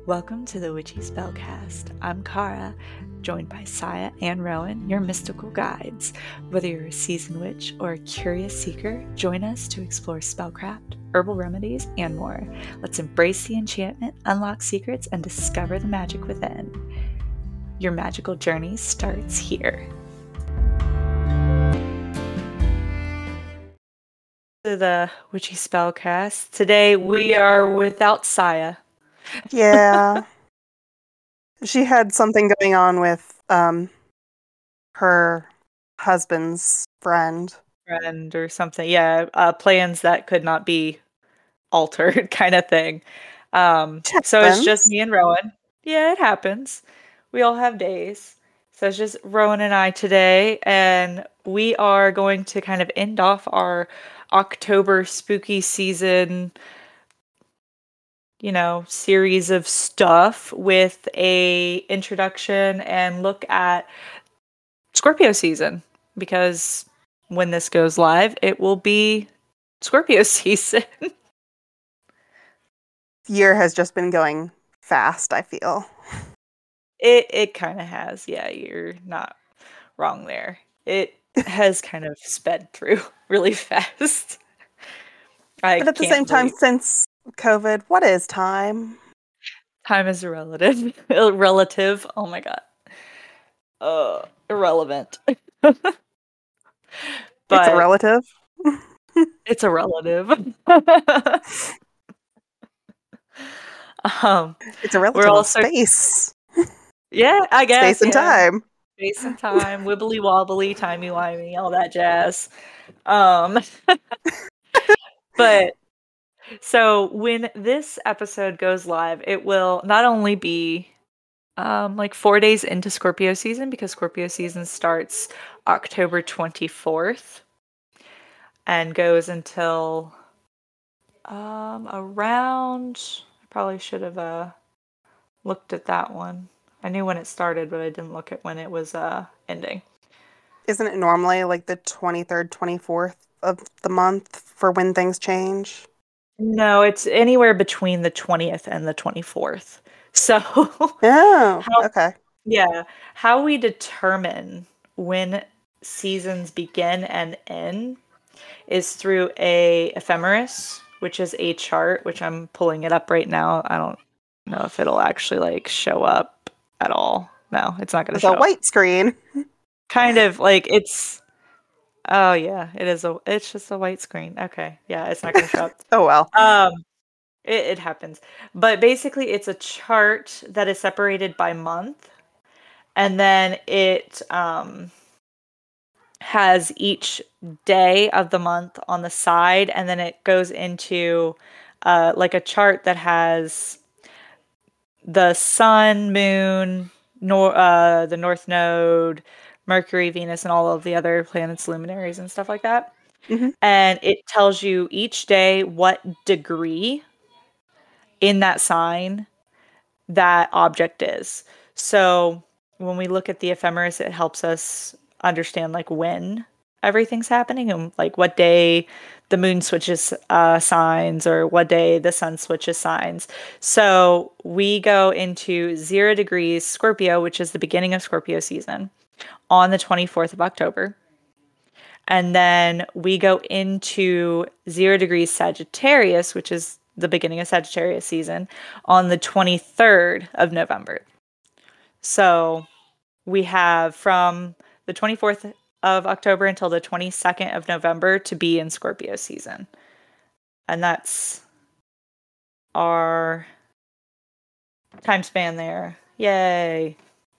Welcome to the Witchy Spellcast. I'm Kara, joined by Saya and Rowan, your mystical guides. Whether you're a seasoned witch or a curious seeker, join us to explore spellcraft, herbal remedies, and more. Let's embrace the enchantment, unlock secrets, and discover the magic within. Your magical journey starts here. To the Witchy Spellcast. Today we are without Saya. Yeah. She had something going on with her husband's friend. Or something. Yeah, plans that could not be altered kind of thing. So it's just me and Rowan. Yeah, it happens. We all have days. So it's just Rowan and I today, and we are going to kind of end off our October spooky season, series of stuff with a introduction and look at Scorpio season, because when this goes live, it will be Scorpio season. Year has just been going fast, I feel. It kind of has. Yeah, you're not wrong there. It has kind of sped through really fast. But at the same time, since COVID, what is time? Time is irrelative. Relative. Oh my god. Irrelevant. But it's a relative. It's a relative. It's a relative of space. Yeah, I guess. Space and time. Space and time, wibbly wobbly, timey wimey, all that jazz. But so when this episode goes live, it will not only be like 4 days into Scorpio season, because Scorpio season starts October 24th and goes until around, I probably should have looked at that one. I knew when it started, but I didn't look at when it was ending. Isn't it normally like the 23rd, 24th of the month for when things change? No, it's anywhere between the 20th and the 24th. So, okay. Yeah, how we determine when seasons begin and end is through a ephemeris, which is a chart, which I'm pulling it up right now. I don't know if it'll actually like show up at all. No, it's not going to show up. It's a white screen. Kind of like it's. Oh yeah, it is it's just a white screen. Okay, yeah, it's not going to show up. Oh well. It happens. But basically it's a chart that is separated by month, and then it has each day of the month on the side, and then it goes into like a chart that has the sun, moon, the north node, Mercury, Venus, and all of the other planets, luminaries, and stuff like that. Mm-hmm. And it tells you each day what degree in that sign that object is. So when we look at the ephemeris, it helps us understand like when everything's happening and like what day the moon switches signs or what day the sun switches signs. So we go into 0 degrees Scorpio, which is the beginning of Scorpio season, on the 24th of October. And then we go into 0 degrees Sagittarius, which is the beginning of Sagittarius season, on the 23rd of November. So we have from the 24th of October until the 22nd of November to be in Scorpio season. And that's our time span there. Yay.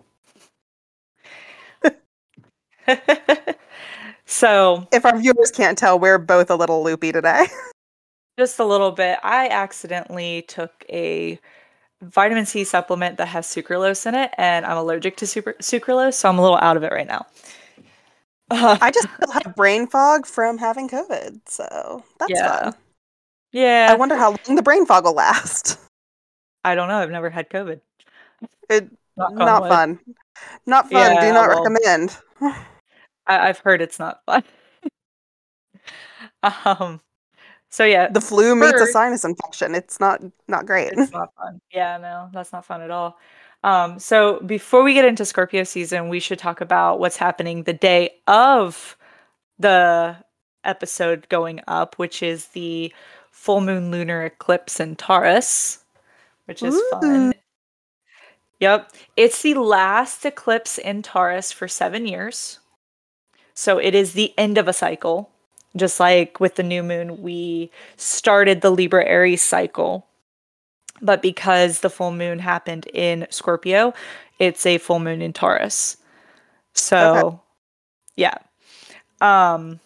So if our viewers can't tell, we're both a little loopy today. Just a little bit. I accidentally took a vitamin C supplement that has sucralose in it, and I'm allergic to sucralose, so I'm a little out of it right now. I just still have brain fog from having COVID, so that's fun. Yeah. I wonder how long the brain fog will last. I don't know. I've never had COVID. Not fun. Not fun. Yeah, do not recommend. I've heard it's not fun. So yeah, The flu meets a first, sinus infection. It's not great. it's not fun. Yeah, no, that's not fun at all. So before we get into Scorpio season, we should talk about what's happening the day of the episode going up, which is the full moon lunar eclipse in Taurus, which is Ooh. fun. Yep. It's the last eclipse in Taurus for 7 years. So it is the end of a cycle. Just like with the new moon, we started the Libra Aries cycle. But because the full moon happened in Scorpio, it's a full moon in Taurus. Okay. So, yeah. Um,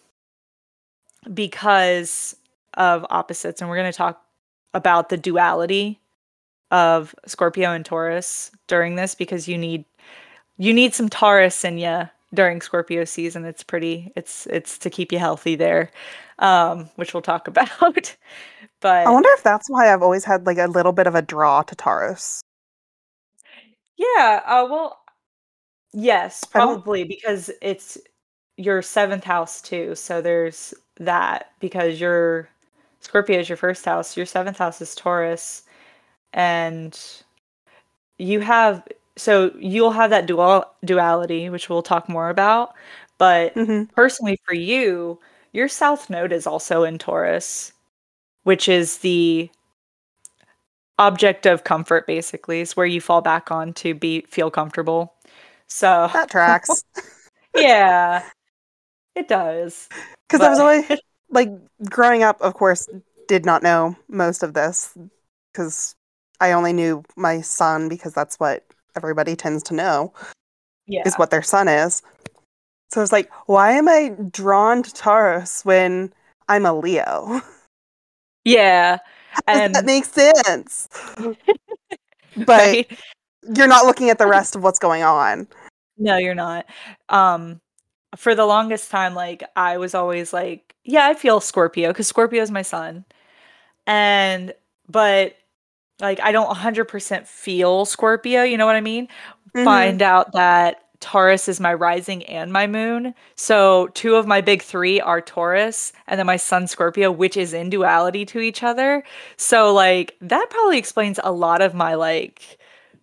because of opposites, and we're going to talk about the duality of Scorpio and Taurus during this because you need some Taurus in you during Scorpio season. It's to keep you healthy there, which we'll talk about. I But wonder if that's why I've always had like a little bit of a draw to Taurus. yeah, well, yes, I don't. probably because it's your seventh house too. So there's that because your Scorpio is your first house, your seventh house is Taurus, and you have you'll have that duality, which we'll talk more about. But Hmm. personally, for you, your South Node is also in Taurus, which is the object of comfort, basically, is where you fall back on to feel comfortable. So, That tracks. yeah, it does. Because I was But always like growing up, of course, did not know most of this because I only knew my son because that's what everybody tends to know is yeah, what their son is. So I was like, why am I drawn to Taurus when I'm a Leo? yeah, Does that and make sense? But right. you're not looking at the rest of what's going on. No, you're not. Um, for the longest time, like I was always like, yeah, I feel Scorpio because Scorpio is my sun. And but like I don't 100% feel Scorpio, you know what I mean? Hmm. Find out that Taurus is my rising and my moon. So two of my big three are Taurus and then my sun Scorpio, which is in duality to each other. So like that probably explains a lot of my like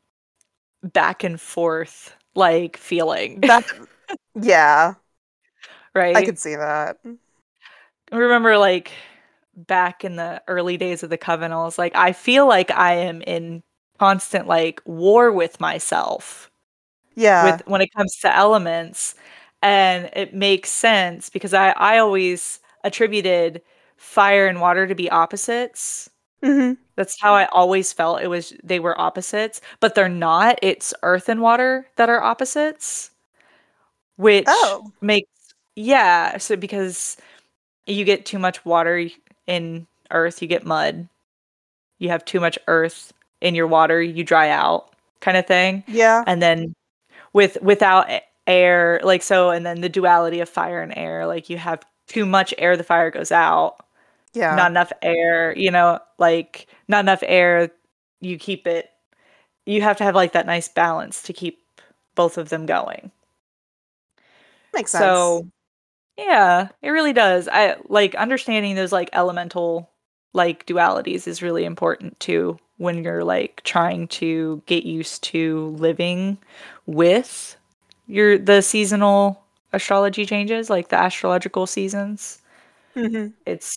back and forth like feeling, That, yeah, I right? could see that. I remember like back in the early days of the coven, I was like, I feel like I am in constant like war with myself with Yeah. when it comes to elements. And it makes sense because I always attributed fire and water to be opposites. Hmm. That's how I always felt they were opposites, but they're not. It's earth and water that are opposites, which Oh, makes yeah, so because you get too much water in earth, you get mud. You have too much earth in your water, you dry out, kind of thing. yeah, And then without air, like so, and then the duality of fire and air, like you have too much air, the fire goes out. yeah. Not enough air, like not enough air, you keep it. You have to have like that nice balance to keep both of them going. Makes sense. So yeah, it really does. I like understanding those like elemental like dualities is really important too when you're like trying to get used to living with the seasonal astrology changes, like the astrological seasons. Hmm. It's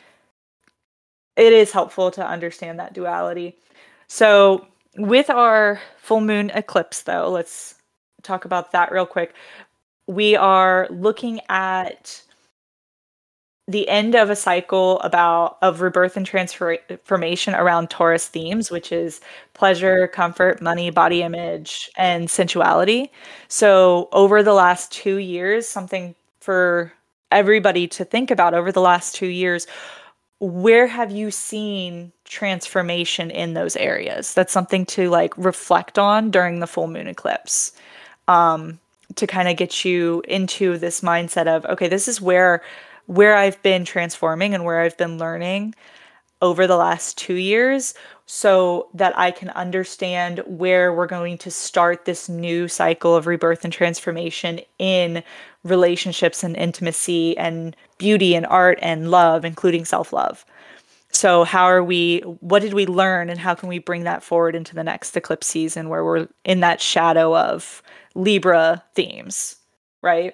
it is helpful to understand that duality. So, with our full moon eclipse though, let's talk about that real quick. We are looking at the end of a cycle of rebirth and transformation around Taurus themes, which is pleasure, comfort, money, body image, and sensuality. So over the last 2 years, something for everybody to think about over the last 2 years, where have you seen transformation in those areas? That's something to like reflect on during the full moon eclipse, um, to kind of get you into this mindset of, okay, this is where I've been transforming and where I've been learning. over the last 2 years so that I can understand where we're going to start this new cycle of rebirth and transformation in relationships and intimacy and beauty and art and love, including self love. So, what did we learn, and how can we bring that forward into the next eclipse season where we're in that shadow of Libra themes, right?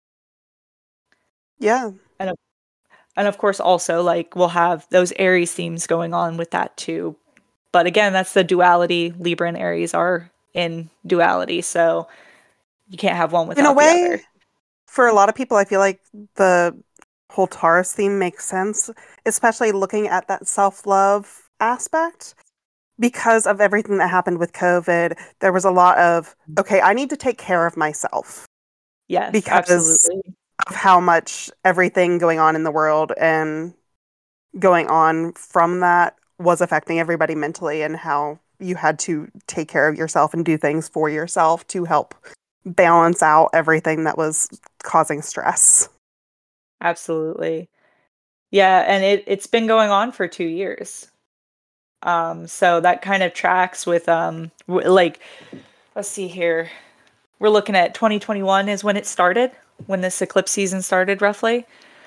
Yeah. And and of course, also, like, we'll have those Aries themes going on with that too. But again, that's the duality. Libra and Aries are in duality, so you can't have one In a without the way, other. for a lot of people, I feel like the whole Taurus theme makes sense, especially looking at that self-love aspect. Because of everything that happened with COVID, there was a lot of, okay, I need to take care of myself Yes, because absolutely. of how much everything going on in the world and going on from that was affecting everybody mentally, and how you had to take care of yourself and do things for yourself to help balance out everything that was causing stress. Absolutely. Yeah, and it's been going on for 2 years. So that kind of tracks with like, let's see here. We're looking at 2021 is when it started, when this eclipse season started roughly,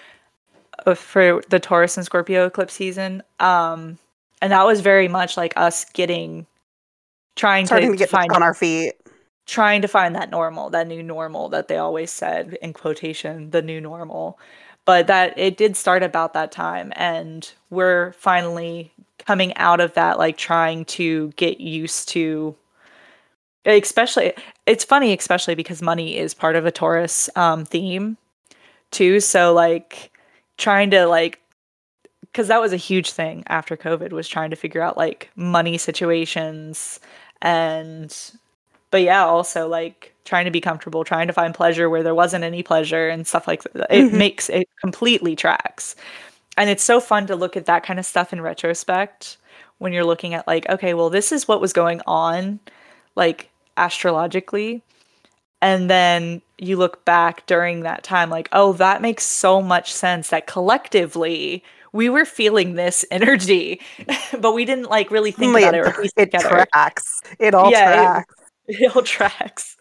for the Taurus and Scorpio eclipse season. And that was very much like us getting trying Starting to to get back find on our feet. trying to find that normal, that new normal that they always said in quotation, the new normal. But that it did start about that time, and we're finally coming out of that, like trying to get used to, especially, it's funny, especially because money is part of a Taurus theme too. So like trying to like, because that was a huge thing after COVID, was trying to figure out like money situations. And but yeah, also like trying to be comfortable, trying to find pleasure where there wasn't any pleasure and stuff like that. It Mhm. makes it completely tracks. And it's so fun to look at that kind of stuff in retrospect when you're looking at like, okay, well, this is what was going on, like astrologically. And then you look back during that time, like, oh, that makes so much sense that collectively we were feeling this energy, but we didn't like really think Suddenly about it or piece it it together. tracks. It all Yeah, tracks. it all tracks.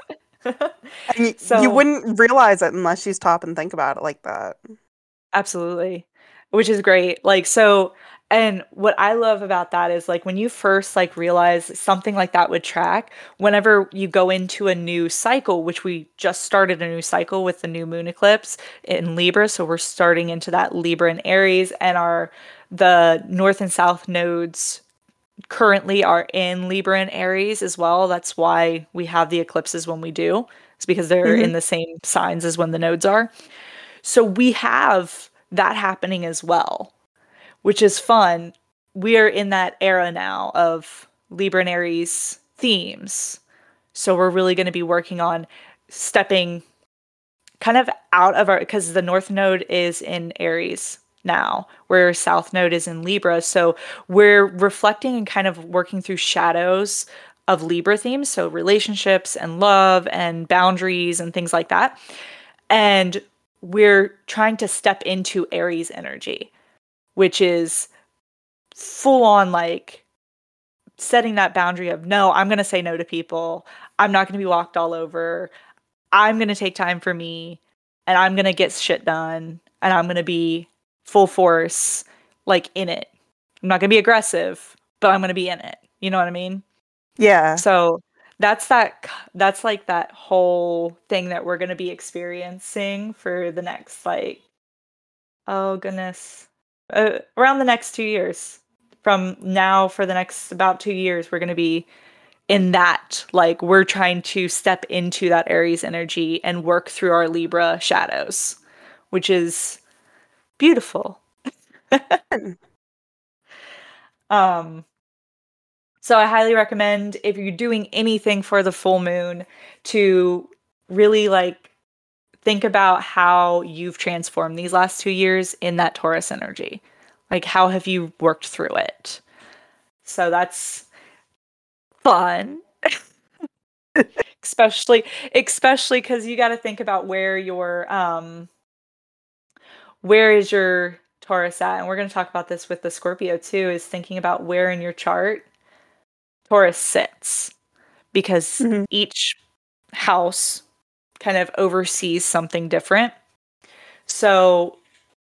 And you So, wouldn't realize it unless you stop and think about it like that. absolutely. Which is great. Like, so, and what I love about that is like when you first like realize something like that would track, whenever you go into a new cycle, which we just started a new cycle with the new moon eclipse in Libra. So we're starting into that Libra and Aries, and the north and south nodes currently are in Libra and Aries as well. That's why we have the eclipses when we do. It's because they're Hmm. in the same signs as when the nodes are. So we have that happening as well, which is fun. We are in that era now of Libra and Aries themes. So we're really going to be working on stepping kind of out of our, because the North Node is in Aries now, where South Node is in Libra. So we're reflecting and kind of working through shadows of Libra themes. So relationships and love and boundaries and things like that. And we're trying to step into Aries energy, which is full on like setting that boundary of no, I'm going to say no to people. I'm not going to be walked all over. I'm going to take time for me, and I'm going to get shit done, and I'm going to be full force, like in it. I'm not going to be aggressive, but I'm going to be in it. You know what I mean? Yeah. So that's like that whole thing that we're going to be experiencing for the next like, oh goodness, around the next 2 years. From now for the next about 2 years, we're going to be in that. Like, we're trying to step into that Aries energy and work through our Libra shadows, which is beautiful. Um, so I highly recommend, if you're doing anything for the full moon, to really like think about how you've transformed these last 2 years in that Taurus energy. Like, how have you worked through it? So that's fun, especially because you got to think about where is your Taurus at, and we're going to talk about this with the Scorpio too, is thinking about where in your chart Taurus sits, because Mhm. each house kind of oversees something different. So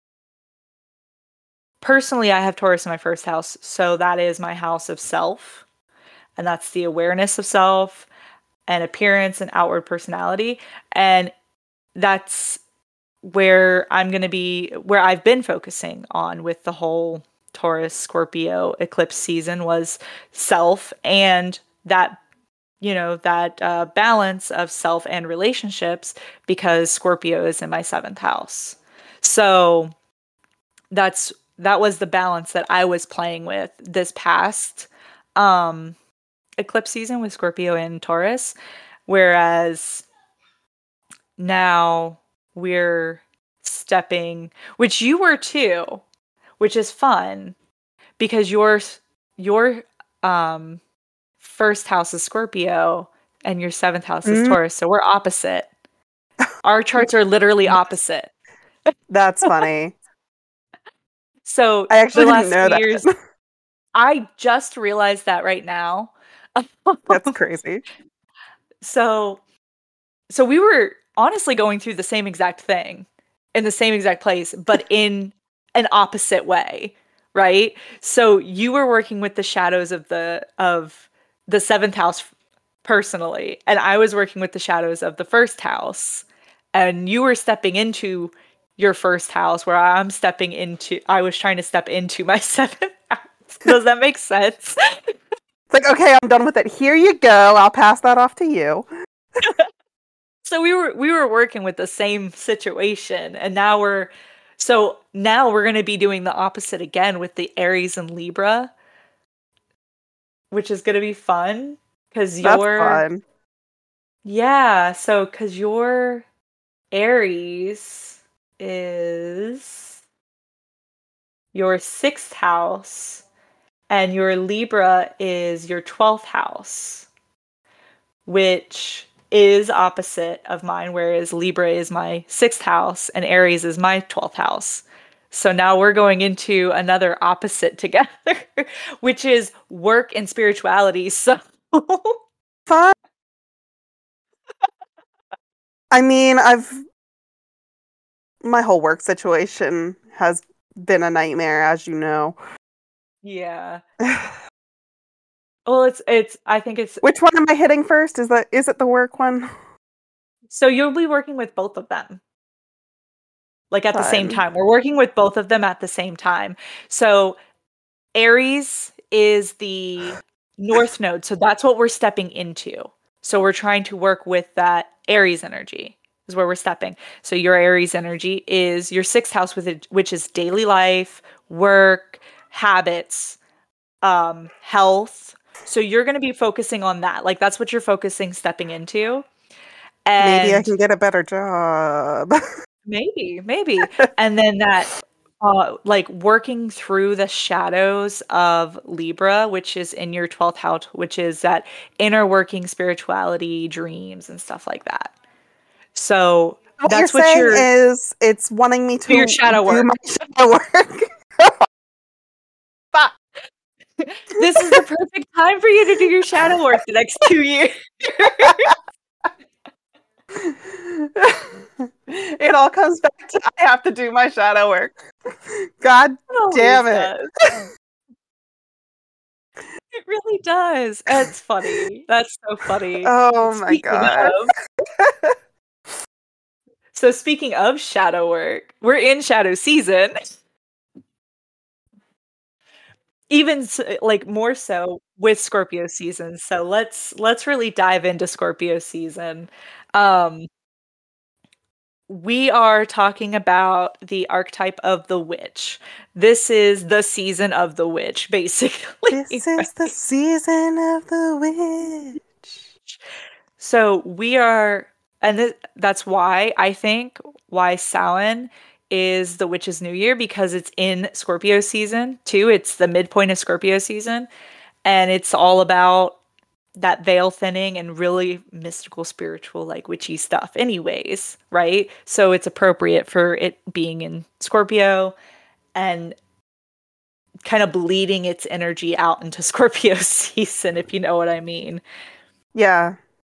personally, I have Taurus in my first house, so that is my house of self, and that's the awareness of self and appearance and outward personality. And that's where I'm going to be, where I've been focusing on with the whole Taurus Scorpio eclipse season, was self, and that, that balance of self and relationships, because Scorpio is in my seventh house. So that was the balance that I was playing with this past um eclipse season with Scorpio and Taurus, whereas now we're stepping, which you were too, which is fun because your um first house is Scorpio and your seventh house is Mm, Taurus, so we're opposite. Our charts are literally opposite. that's funny. So I the actually didn't last know few that. years, I just realized that right now. That's crazy. So so we were honestly going through the same exact thing in the same exact place, but in an opposite way, right? So you were working with the shadows of the seventh house personally, and I was working with the shadows of the first house. And you were stepping into your first house where I was trying to step into my seventh house. Does that make sense? It's like, okay, I'm done with it. Here you go. I'll pass that off to you. So we were working with the same situation, and now we're going to be doing the opposite again with the Aries and Libra, which is going to be fun cuz That's fun. cuz your Aries is your 6th house and your Libra is your 12th house, which is opposite of mine, whereas Libra is my 6th house and Aries is my 12th house. So now we're going into another opposite together, which is work and spirituality. So Fun. I mean, my whole work situation has been a nightmare, as you know. yeah. Well, it's I think it's Which one am I hitting first? Is it the work one? so you'll be working with both of them like at the same Fun. time. We're working with both of them at the same time. So Aries is the north node, so that's what we're stepping into. So we're trying to work with that Aries energy is where we're stepping. So your Aries energy is your 6th house with it, which is daily life, work, habits, health. So you're going to be focusing on that. Like that's what you're focusing stepping into. Maybe I And can get a better job. maybe. And then that like working through the shadows of Libra, which is in your 12th house, which is that inner working spirituality, dreams and stuff like that. So What you're that's what saying your is it's wanting me your to shadow do work. my shadow work. Fuck. This is the perfect time for you to do your shadow work the next 2 years. It all comes back to I have to do my shadow work. God It damn always it. does. It really does. It's funny. That's so funny. Oh my Speaking god. of, so speaking of shadow work, we're in shadow season. Even like more so with Scorpio season. So let's really dive into Scorpio season. Um, we are talking about the archetype of the witch. This is the season of the witch, basically. This is the Right? season of the witch. So we are, and that's why I think why Samhain is the witch's new year, because it's in Scorpio season too. It's the midpoint of Scorpio season, and it's all about that veil thinning and really mystical, spiritual, like witchy stuff, anyways, right? So it's appropriate for it being in Scorpio. and kind of bleeding its energy out into Scorpio season, if you know what I mean. Yeah.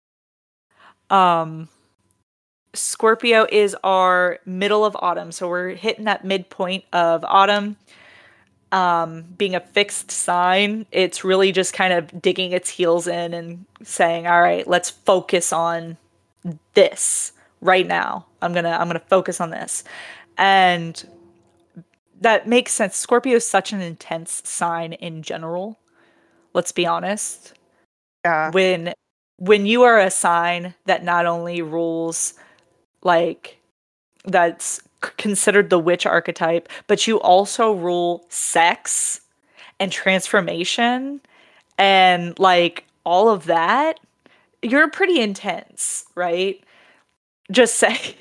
Um, Scorpio is our middle of autumn, so we're hitting that midpoint of autumn. Being a fixed sign, it's really just kind of digging its heels in and saying, "All right, let's focus on this right now. I'm gonna focus on this," and that makes sense. Scorpio is such an intense sign in general. Let's be honest. Yeah. When you are a sign that not only rules like that's considered the witch archetype, but you also rule sex and transformation and like all of that, you're pretty intense, right? Just say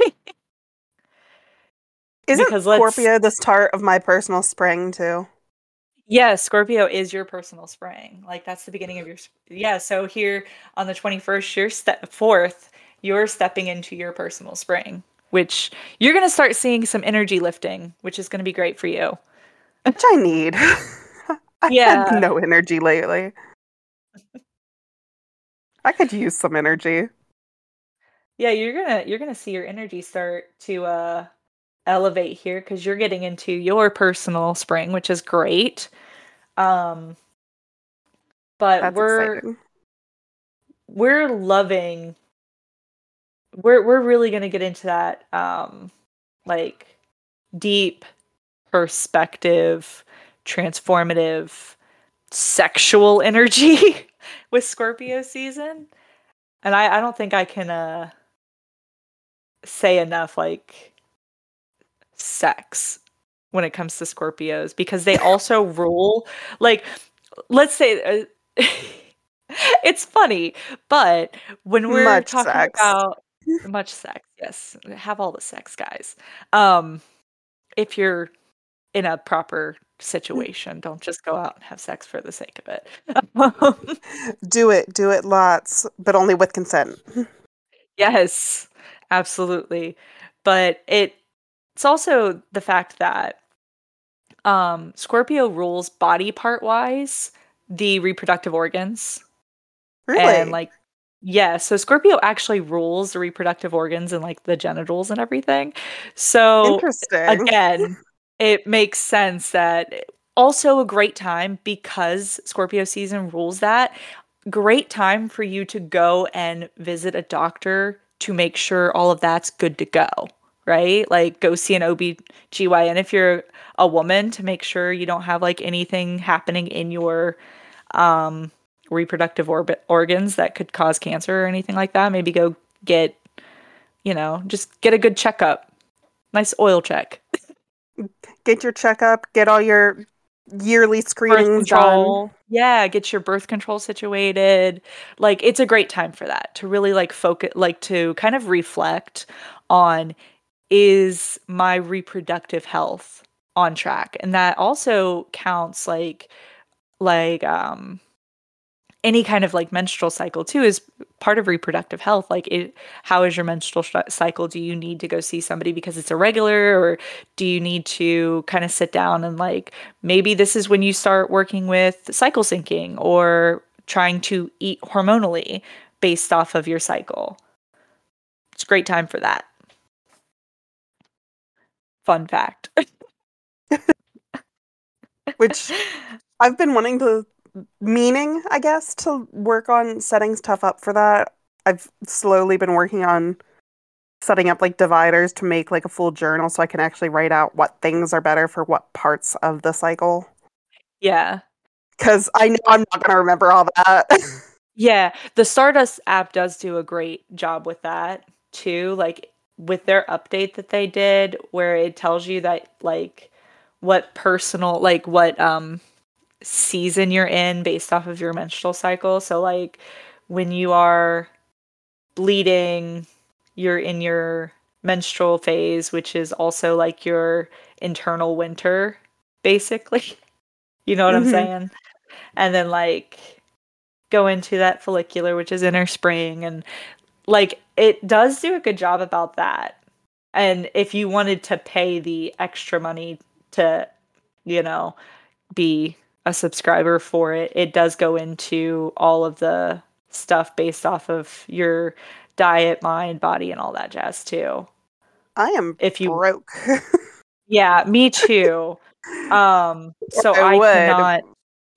Isn't because let's Scorpio the start of my personal spring too? yeah, Scorpio is your personal spring. Like that's the beginning of your yeah, so here on the 21st, you're step fourth, you're stepping into your personal spring, which you're going to start seeing some energy lifting, which is going to be great for you. Which I need. I've had Yeah. no energy lately. I could use some energy. Yeah, you're going to see your energy start to elevate here cuz you're getting into your personal spring, which is great. Um but That's exciting. we're loving we're really going to get into that like deep perspective, transformative, sexual energy with Scorpio season. And I don't think I can say enough like sex when it comes to Scorpios because they also rule like let's say it's funny, but when we're Much talking sex. about much sex, yes, have all the sex, guys. Um, if you're in a proper situation, don't just go out and have sex for the sake of it. Do it lots, but only with consent. Yes, absolutely. But it's also the fact that Scorpio rules body part wise the reproductive organs. And Really? like, yeah, so Scorpio actually rules the reproductive organs and like the genitals and everything. So Interesting. again, it makes sense that also a great time because Scorpio season rules that. Great time for you to go and visit a doctor to make sure all of that's good to go, right? Like go see an OB/GYN if you're a woman to make sure you don't have like anything happening in your um, reproductive organs that could cause cancer or anything like that. Maybe go get, just get a good checkup. Nice oil check. Get your checkup, get all your yearly Birth screenings done. control. Yeah, get your birth control situated. Like it's a great time for that to really like focus, like to kind of reflect on is my reproductive health on track? And that also counts like any kind of like menstrual cycle too is part of reproductive health. Like how is your menstrual cycle? Do you need to go see somebody because it's irregular, or do you need to kind of sit down and like maybe this is when you start working with cycle syncing or trying to eat hormonally based off of your cycle? It's a great time for that. Fun fact. Which I've been wanting to, meaning, I guess, to work on setting stuff up for that. I've slowly been working on setting up like dividers to make like a full journal so I can actually write out what things are better for what parts of the cycle. Yeah. Because I know I'm not going to remember all that. Yeah, the Stardust app does do a great job with that too. Like with their update that they did, where it tells you that like what personal, like what season you're in based off of your menstrual cycle. So like when you are bleeding, you're in your menstrual phase, which is also like your internal winter, basically. You know what I'm hmm saying? And then like go into that follicular, which is inner spring, and like it does do a good job about that. And if you wanted to pay the extra money to you know, be a subscriber for it. It does go into all of the stuff based off of your diet, mind, body, and all that jazz too. I am If you, broke. yeah, me too. Or So I I would, cannot,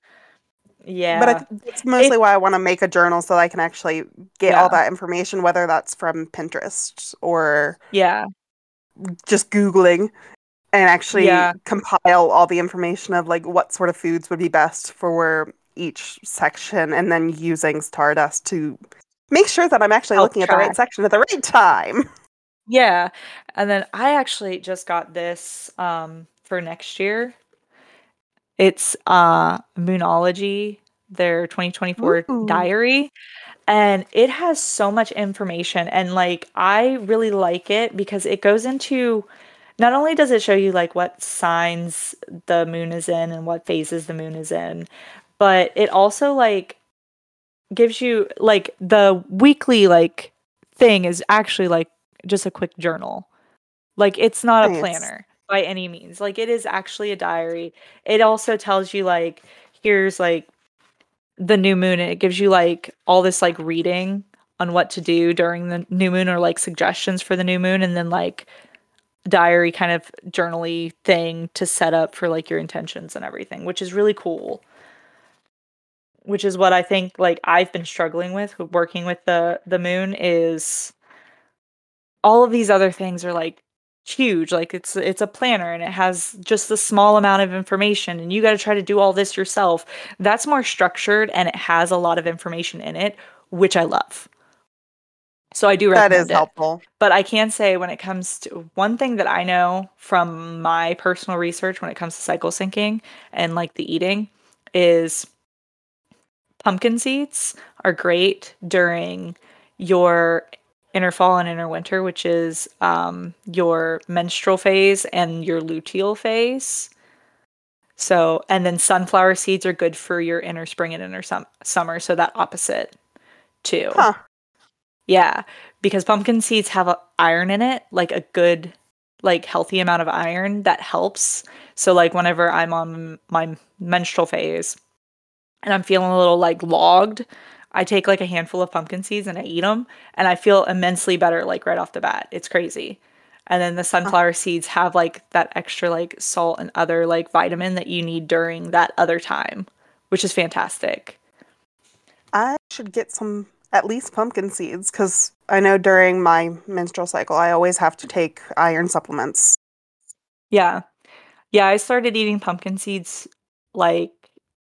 but yeah. that's mostly It, why I want to make a journal so I can actually get all yeah, that information, whether that's from Pinterest or yeah, just Googling, and actually yeah. compile all the information of like what sort of foods would be best for each section, and then using Stardust to make sure that I'm actually Help looking at the right track. section at the right time. Yeah. And then I actually just got this for next year. It's Moonology, their 2024 Ooh. diary, and it has so much information, and like I really like it because it goes into, not only does it show you like what signs the moon is in and what phases the moon is in, but it also like gives you like the weekly like thing is actually like just a quick journal. Like it's not a Nice. planner by any means. Like it is actually a diary. It also tells you like here's like the new moon, and it gives you like all this like reading on what to do during the new moon, or like suggestions for the new moon, and then like diary kind of journaly thing to set up for like your intentions and everything, which is really cool. Which is what I think like I've been struggling with working with the moon is all of these other things are like huge. Like it's a planner and it has just a small amount of information and you got to try to do all this yourself. That's more structured and it has a lot of information in it, which I love. So I do That is recommend it. helpful. But I can say when it comes to one thing that I know from my personal research when it comes to cycle syncing and like the eating is pumpkin seeds are great during your inner fall and inner winter, which is your menstrual phase and your luteal phase. So, and then sunflower seeds are good for your inner spring and inner summer. So that opposite too. Huh. Yeah, because pumpkin seeds have iron in it, like a good, like healthy amount of iron that helps. So like whenever I'm on my menstrual phase, and I'm feeling a little like logged, I take like a handful of pumpkin seeds and I eat them and I feel immensely better like right off the bat. It's crazy. And then the Huh. sunflower seeds have like that extra like salt and other like vitamin that you need during that other time, which is fantastic. I should get some at least pumpkin seeds because I know during my menstrual cycle I always have to take iron supplements. Yeah. Yeah, I started eating pumpkin seeds like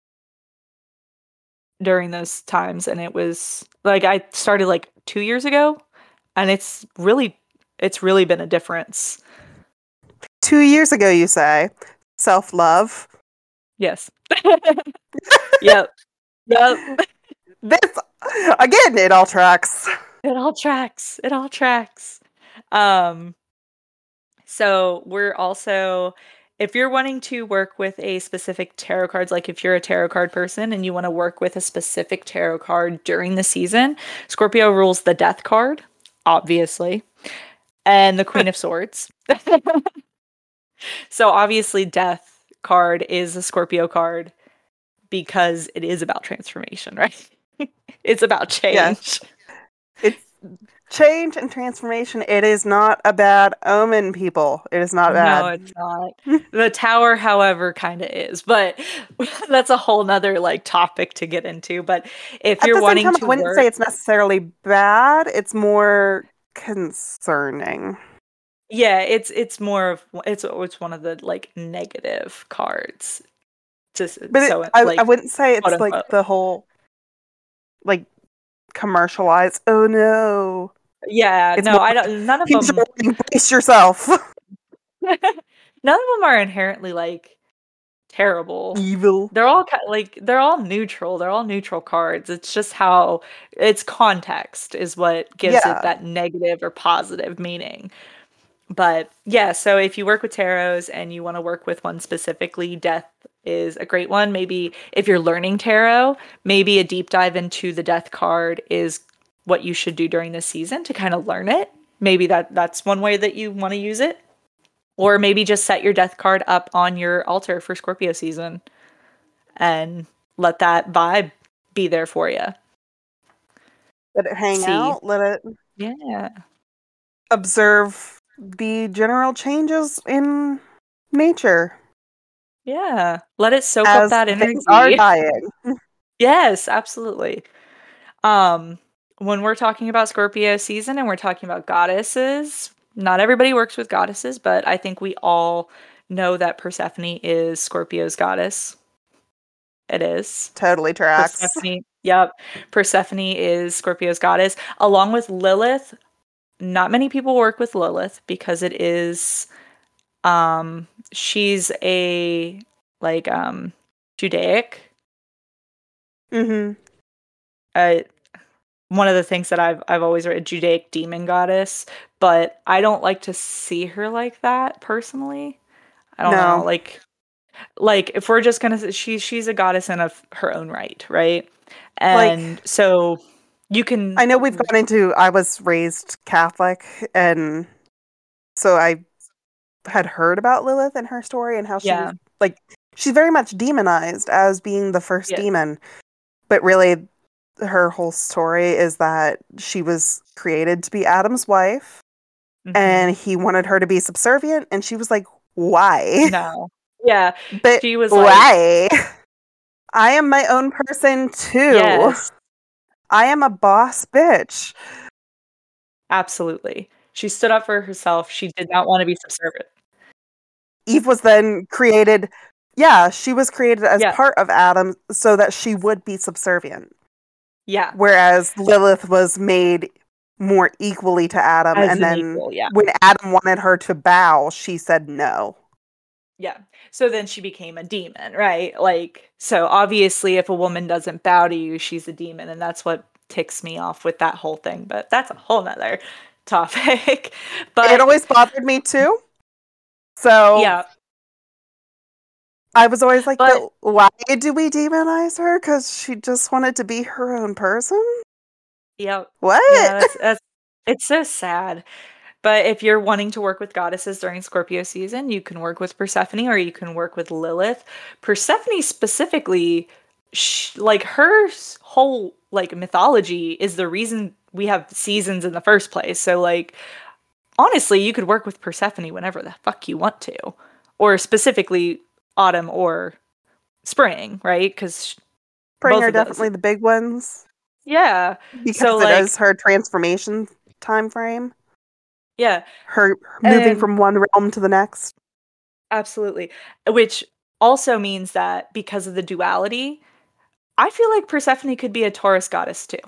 during those times and it was like I started like 2 years ago and it's really been a difference. 2 years ago, you say. Self love. Yes. Yep. Yep. This, again, it all tracks. It all tracks. It all tracks. Um, so we're also, if you're wanting to work with a specific tarot cards, like if you're a tarot card person and you want to work with a specific tarot card during the season, Scorpio rules the Death card, obviously, and the Queen of Swords. So obviously, Death card is a Scorpio card because it is about transformation, right? It's about Yes. change. It's change and transformation. It is not a bad omen, people. It is not No, bad. it's not. The tower, however, kind of is, but that's a whole nother like topic to get into. But if At you're the same wanting time, I to wouldn't say work, it's necessarily bad. It's more concerning. yeah, it's more of it's one of the like negative cards. Just But so I like wouldn't say quote it's like unquote. the whole like commercialized. Oh no! Yeah, It's no, more I like don't. None of here's your them, warning. Brace yourself. none of them are inherently like terrible. Evil. They're all like they're all neutral. They're all neutral cards. It's just how it's context is what gives it Yeah. that negative or positive meaning. But yeah, so if you work with tarots and you want to work with one specifically, Death is a great one. Maybe if you're learning tarot, maybe a deep dive into the Death card is what you should do during this season to kind of learn it. Maybe that's one way that you want to use it. Or maybe just set your death card up on your altar for Scorpio season and let that vibe be there for you. Let it hang See. out. Let it Yeah. observe the general changes in nature Yeah. Let it soak up as that things are energy. dying. Yes, absolutely. Um, when we're talking about Scorpio season and we're talking about goddesses, not everybody works with goddesses, but I think we all know that Persephone is Scorpio's goddess. It is. Totally tracks. Persephone, yep. Persephone is Scorpio's goddess, along with Lilith. Not many people work with Lilith because it is she's a like Judaic. Mm-hmm. Uh one of the things that I've always read, Judaic demon goddess, but I don't like to see her like that personally. I don't know, No. like if we're just gonna she's a goddess in of her own right, right? Like, And so you can I know we've gone into, I was raised Catholic, and so I had heard about Lilith and her story and how she was, yeah, like, she's very much demonized as being the first yeah. demon. But really, her whole story is that she was created to be Adam's wife, Hmm. and he wanted her to be subservient, and she was like, why? No. Yeah. But She was like, why? I am my own person too. yes, I am a boss bitch. absolutely. She stood up for herself. She did not want to be subservient. Eve was then created, yeah, she was created as Yeah. part of Adam so that she would be subservient. Yeah. Whereas Lilith was made more equally to Adam, As and an then equal, yeah. when Adam wanted her to bow, she said no. Yeah. So then she became a demon, right? Like, so obviously, if a woman doesn't bow to you, she's a demon. And that's what ticks me off with that whole thing. But that's a whole nother topic. It But always bothered me too. So yeah, I was always like, but but why do we demonize her? Because she just wanted to be her own person? yeah, What? yeah, that's it's so sad. But if you're wanting to work with goddesses during Scorpio season, you can work with Persephone or you can work with Lilith. Persephone specifically, like whole like mythology is the reason we have seasons in the first place. So like honestly, you could work with Persephone whenever the fuck you want to, or specifically autumn or spring, right? Because Spring both are of those, definitely the big ones yeah. So because it like is her transformation time frame. yeah, Her moving and from one realm to the next. absolutely. Which also means that because of the duality, I feel like Persephone could be a Taurus goddess too.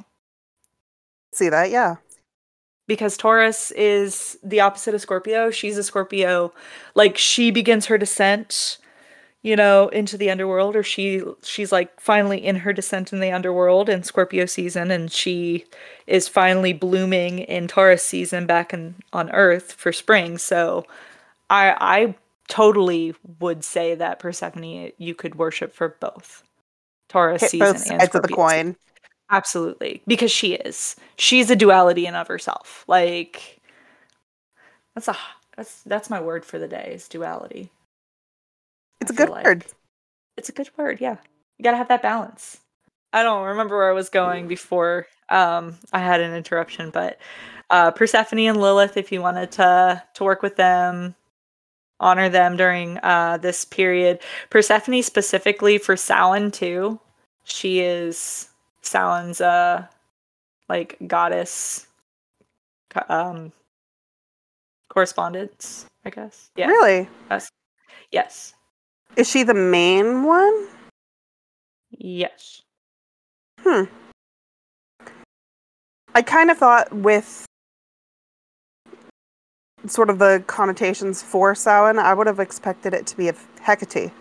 See that? Yeah. Because Taurus is the opposite of Scorpio. She's a Scorpio. Like she begins her descent, into the underworld, or she's like finally in her descent in the underworld in Scorpio season, and she is finally blooming in Taurus season back on Earth for spring. So I totally would say that Persephone you could worship for both Taurus Hit both season and sides of the Scorpio season. coin. Absolutely, because she's a duality in of herself. Like that's a that's my word for the day is duality. I It's a feel good word. like it's a good word. Yeah, you gotta have that balance. I don't remember where I was going before I had an interruption, but Persephone and Lilith, if you wanted to work with them, honor them during this period. Persephone specifically for Samhain too. She is Samhain's like goddess um correspondence, I guess. Yeah. Really? Yes. Yes. Is she the main one? Yes. Hmm. I kind of thought with sort of the connotations for Samhain, I would have expected it to be a Hecate.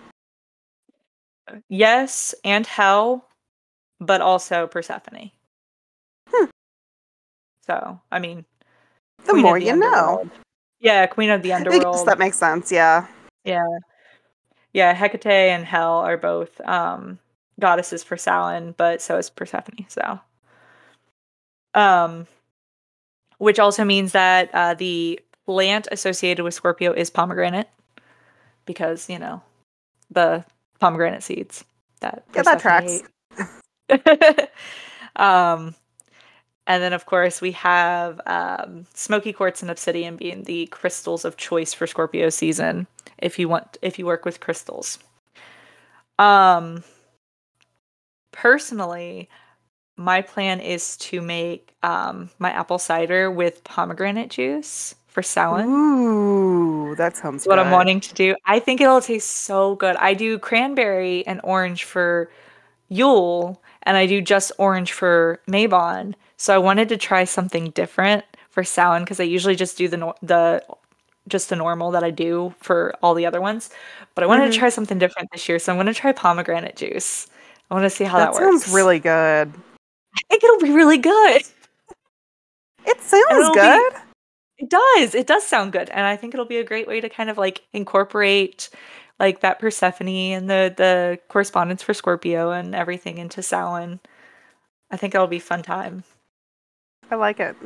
Yes, and Hell, but also Persephone. Hmm. So, I mean, The Queen more of the you know. Underworld. Yeah, Queen of the I guess Underworld. that makes sense, yeah. Yeah. Yeah, Hecate and Hel are both goddesses for Samhain, but so is Persephone. So, um, which also means that the plant associated with Scorpio is pomegranate because, the pomegranate seeds that Yeah, that Persephone tracks. ate. um, and then, of course, we have smoky quartz and obsidian being the crystals of choice for Scorpio season. If you work with crystals. Um, Personally, my plan is to make my apple cider with pomegranate juice for Samhain. Ooh, that sounds What I'm good. wanting to do. I think it'll taste so good. I do cranberry and orange for Yule, and I do just orange for Mabon. So I wanted to try something different for Samhain because I usually just do the normal that I do for all the other ones. But I wanted to Hmm. try something different this year, so I'm going to try pomegranate juice. I want to see how that That sounds works. really good. I think it'll be really good. It And sounds good. it does sound good. And I think it'll be a great way to kind of like incorporate like that Persephone and the correspondence for Scorpio and everything into Samhain. I think it'll be a fun time. I like it.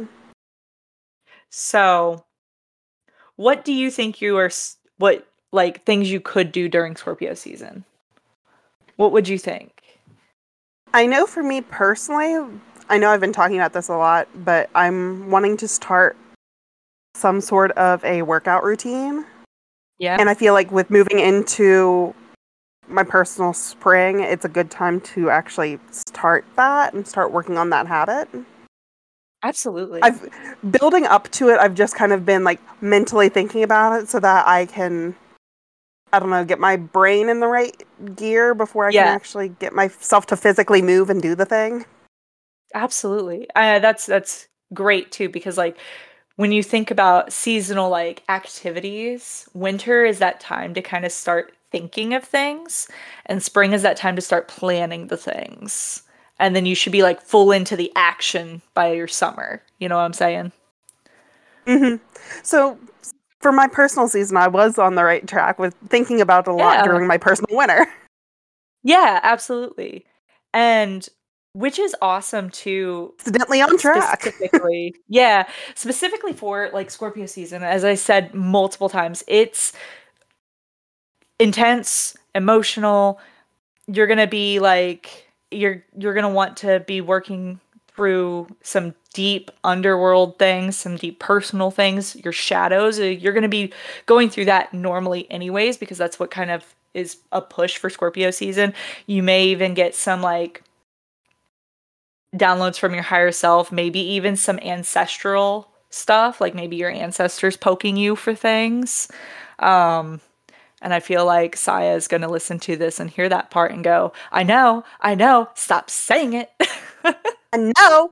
So, what do you think what like things you could do during Scorpio season? What would you think? I know for me personally, I know I've been talking about this a lot, but I'm wanting to start some sort of a workout routine. Yeah, And I feel like with moving into my personal spring, it's a good time to actually start that and start working on that habit. absolutely. I've building up to it, I've just kind of been like mentally thinking about it so that I can, I don't know, get my brain in the right gear before I can Yeah, actually get myself to physically move and do the thing. absolutely. That's great too because like when you think about seasonal like activities, winter is that time to kind of start thinking of things, and spring is that time to start planning the things. And then you should be like full into the action by your summer. You know what I'm saying? Hmm. So for my personal season, I was on the right track with thinking about it a lot Yeah. during my personal winter. Yeah, absolutely. And which is awesome too, Accidentally on track. specifically. Yeah, specifically for like Scorpio season. As I said multiple times, it's intense, emotional. You're going to be like you're going to want to be working through some deep underworld things, some deep personal things, your shadows. You're going to be going through that normally anyways because that's what kind of is a push for Scorpio season. You may even get some like downloads from your higher self, maybe even some ancestral stuff, like maybe your ancestors poking you for things. Um, and I feel like Saya is going to listen to this and hear that part and go, I know, stop saying it. And no,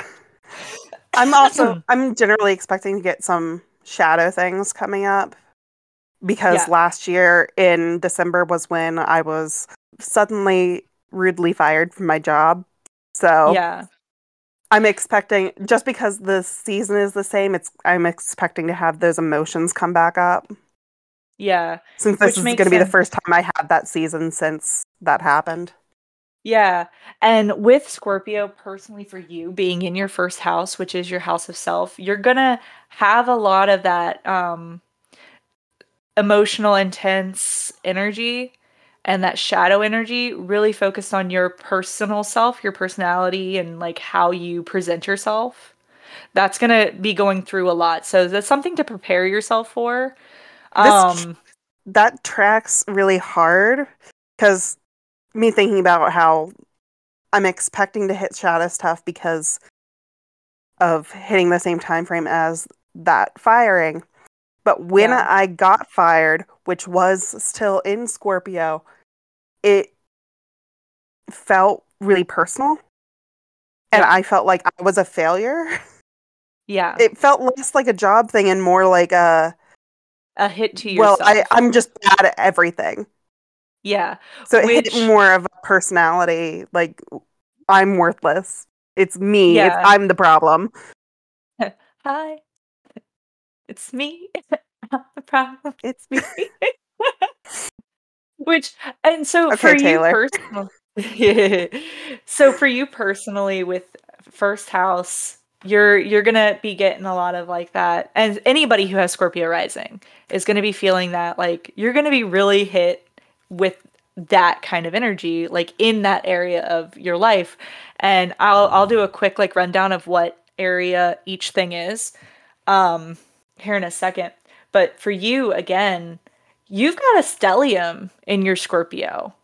I'm generally expecting to get some shadow things coming up because Yeah, last year in December was when I was suddenly rudely fired from my job. So yeah, I'm expecting, just because the season is the same, I'm expecting to have those emotions come back up. yeah, Since this which is makes going to be the sense. first time I had that season since that happened. Yeah. And with Scorpio, personally for you being in your first house, which is your house of self, you're gonna have a lot of that emotional, intense energy and that shadow energy really focused on your personal self, your personality, and like how you present yourself. That's gonna be going through a lot. So that's something to prepare yourself for. This Um, that tracks really hard because me thinking about how I'm expecting to hit shadow stuff because of hitting the same time frame as that firing. But when yeah, I got fired, which was still in Scorpio, it felt really personal and yeah, I felt like I was a failure. yeah. It felt less like a job thing and more like a, A hit to well, yourself. I'm just bad at everything. Yeah. So it hit Which, more of a personality, like I'm worthless. It's me. yeah. I'm the problem. Hi, it's me. Not the problem. It's It's me. Which, and so for okay, you Taylor. personally, so for you personally with first house, you're gonna be getting a lot of like that. And anybody who has Scorpio rising is gonna be feeling that like you're gonna be really hit with that kind of energy, like in that area of your life. And I'll do a quick like rundown of what area each thing is here in a second. But for you, again, you've got a stellium in your Scorpio.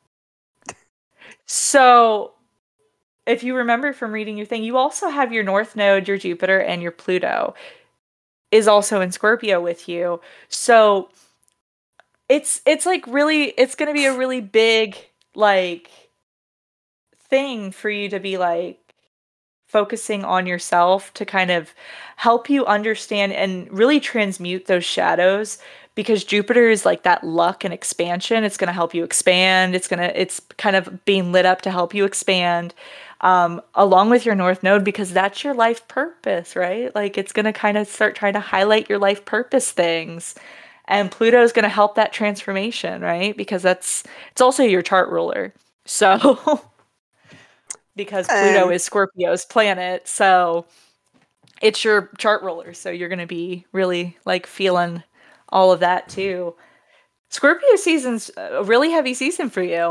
So if you remember from reading your thing, you also have your North Node, your Jupiter, and your Pluto is also in Scorpio with you. So it's like really it's gonna be a really big like thing for you to be like focusing on yourself to kind of help you understand and really transmute those shadows because Jupiter is like that luck and expansion. It's going to help you expand. It's kind of being lit up to help you expand along with your North Node because that's your life purpose, right? Like it's going to kind of start trying to highlight your life purpose things. And Pluto is going to help that transformation, right? Because it's also your chart ruler. So because Pluto And is Scorpio's planet. So it's your chart ruler. So you're going to be really like feeling all of that too. Scorpio season's a really heavy season for you.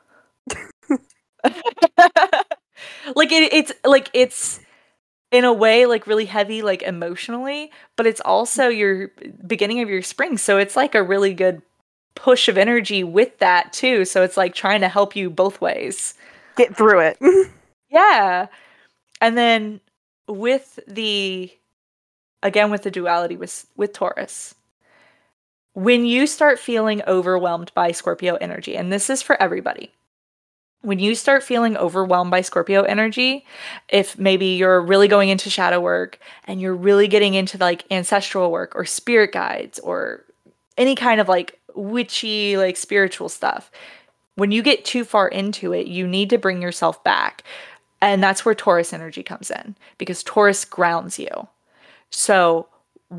Like it's in a way like really heavy like emotionally, but it's also your beginning of your spring. So it's like a really good push of energy with that too. So it's like trying to help you both ways. get through it. Yeah. And then with the again with the duality with Taurus. When you start feeling overwhelmed by Scorpio energy, and this is for everybody. When you start feeling overwhelmed by Scorpio energy, if maybe you're really going into shadow work and you're really getting into like ancestral work or spirit guides or any kind of like witchy like spiritual stuff, when you get too far into it, you need to bring yourself back. And that's where Taurus energy comes in because Taurus grounds you. So,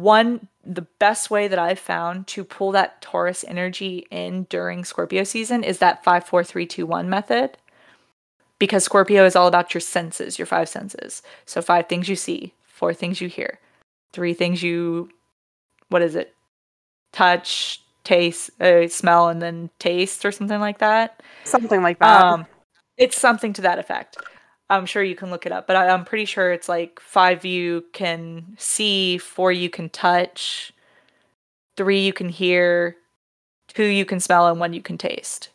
the best way that I've found to pull that Taurus energy in during Scorpio season is that 5 4 3 2 1 method. Because Scorpio is all about your senses, your five senses. So, five things you see, four things you hear, three things you, what is it? Touch, taste, smell, and then taste, or something like that. Something like that. Um, it's something to that effect. I'm sure you can look it up, but I'm pretty sure it's like five you can see, four you can touch, three you can hear, two you can smell, and one you can taste.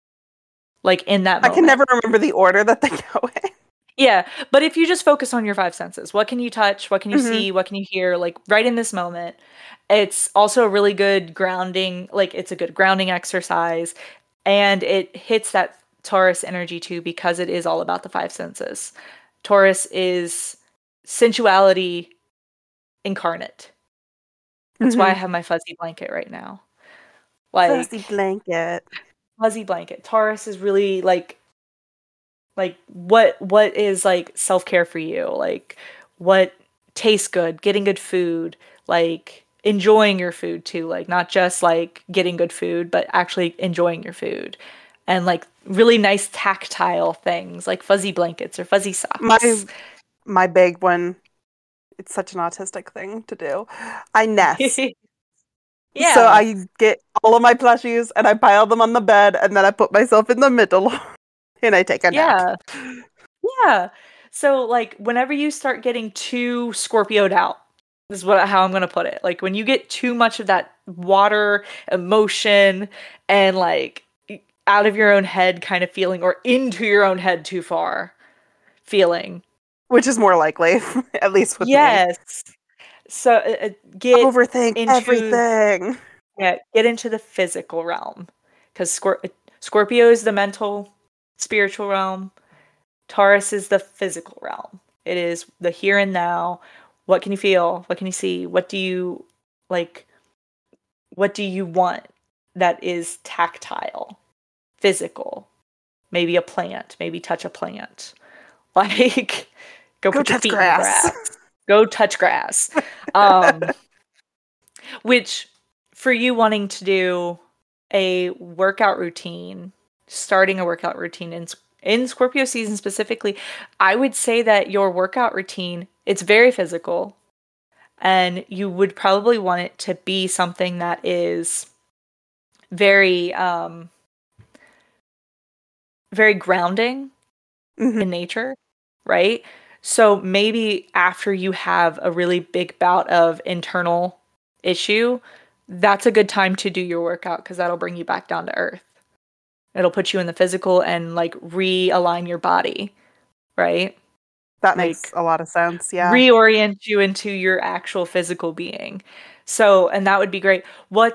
Like in that I can moment. never remember the order that they go in. Yeah, but if you just focus on your five senses, what can you touch? What can you Hmm. see? What can you hear? Like right in this moment. It's also a really good grounding, like it's a good grounding exercise. And it hits that Taurus energy too because it is all about the five senses. Taurus is sensuality incarnate. That's why I Hmm. have my fuzzy blanket right now. Fuzzy Like blanket. fuzzy blanket. Taurus is really like what is like self-care for you? Like what tastes good, getting good food, like enjoying your food too, like not just like getting good food, but actually enjoying your food. And like really nice tactile things like fuzzy blankets or fuzzy My socks. my big one. It's such an autistic thing to do. I nest. So Yeah. I get all of my plushies and I pile them on the bed and then I put myself in the middle and I take a nap. Yeah. Yeah. So like whenever you start getting too Scorpioed out, this is how I'm gonna put it. Like when you get too much of that water emotion and like out of your own head kind of feeling or into your own head too far feeling. Which is more likely, at least with me. Yes. So get Overthink into everything. yeah, get into the physical realm because Scorpio is the mental, spiritual realm. Taurus is the physical realm. It is the here and now. What can you feel? What can you see? What do you like? What do you want that is tactile, physical? Maybe a plant, maybe touch a plant. Like, go Go put your touch feet in the grass. grass. Go touch grass. Um, which, for you wanting to do a workout routine, starting a workout routine in Scorpio season specifically, I would say that your workout routine It's very physical, and you would probably want it to be something that is very very grounding Hmm. in nature, right? So maybe after you have a really big bout of internal issue, that's a good time to do your workout because that'll bring you back down to earth. It'll put you in the physical and like realign your body, right? That makes Like a lot of sense. Yeah. reorient you into your actual physical being. So, and that would be great.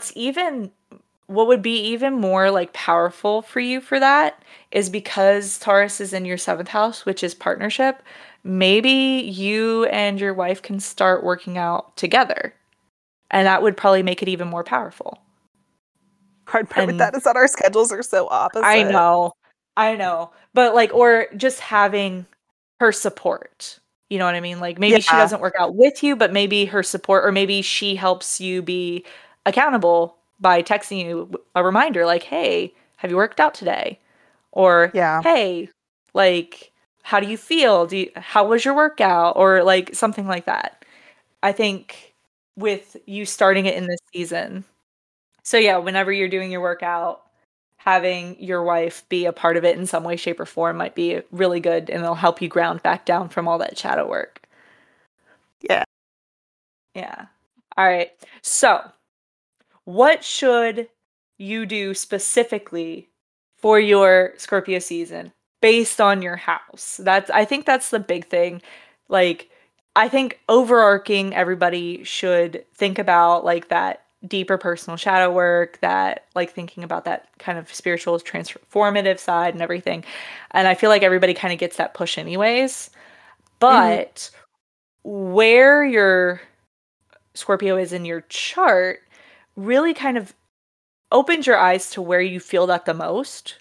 What would be even more like powerful for you for that is because Taurus is in your seventh house, which is partnership. Maybe you and your wife can start working out together, and that would probably make it even more powerful. Hard part with And that is that our schedules are so I opposite. know, I know, but like, or just having her support. You know what I mean? Like maybe she Yeah. doesn't work out with you, but maybe her support, or maybe she helps you be accountable by texting you a reminder like, hey, have you worked out today? Or, Yeah. hey, like, how do you feel? How was your workout? Or like something like that. I think with you starting it in this season. So yeah, whenever you're doing your workout, having your wife be a part of it in some way, shape, or form might be really good, and it'll help you ground back down from all that shadow work. Yeah. Yeah. All right. So, what should you do specifically for your Scorpio season based on your house? I think that's the big thing. Like, I think overarching, everybody should think about like that deeper personal shadow work, that like thinking about that kind of spiritual transformative side and everything. And I feel like everybody kind of gets that push anyways. Hmm. But where your Scorpio is in your chart really kind of opens your eyes to where you feel that the most.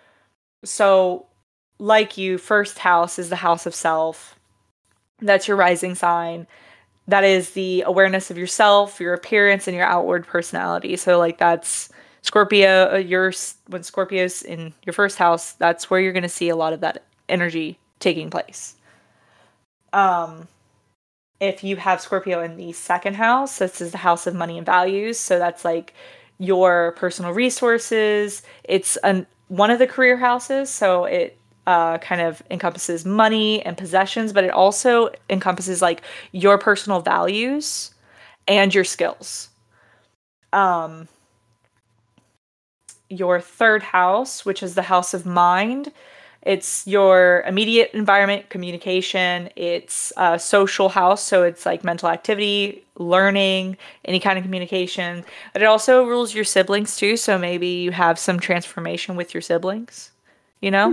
So, like you, first house is the house of self. That's your rising sign. That is the awareness of yourself, your appearance, and your outward personality. So, like, that's Scorpio, when Scorpio's in your first house, that's where you're going to see a lot of that energy taking place. Um, if you have Scorpio in the second house, this is the house of money and values. So that's like your personal resources. One of the career houses. So it kind of encompasses money and possessions, but it also encompasses like your personal values and your skills. Um, your third house, which is the house of mind. It's your immediate environment, communication. It's a social house, so it's like mental activity, learning, any kind of communication. But it also rules your siblings too, so maybe you have some transformation with your siblings, you know? Hmm.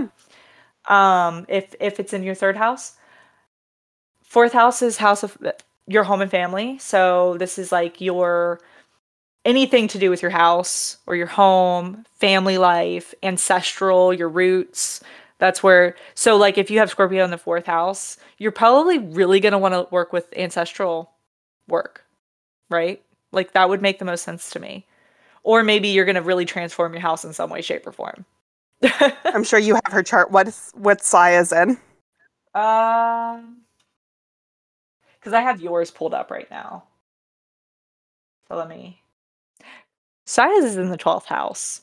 If it's in your third house. Fourth house is house of your home and family. So this is like your anything to do with your house or your home, family life, ancestral, your roots. That's where, so like if you have Scorpio in the fourth house, you're probably really going to want to work with ancestral work, right? Like that would make the most sense to me. Or maybe you're going to really transform your house in some way, shape, or form. I'm sure you have her chart. What Saya's in? Um, because I have yours pulled up right now. So let me. Size is in the 12th house.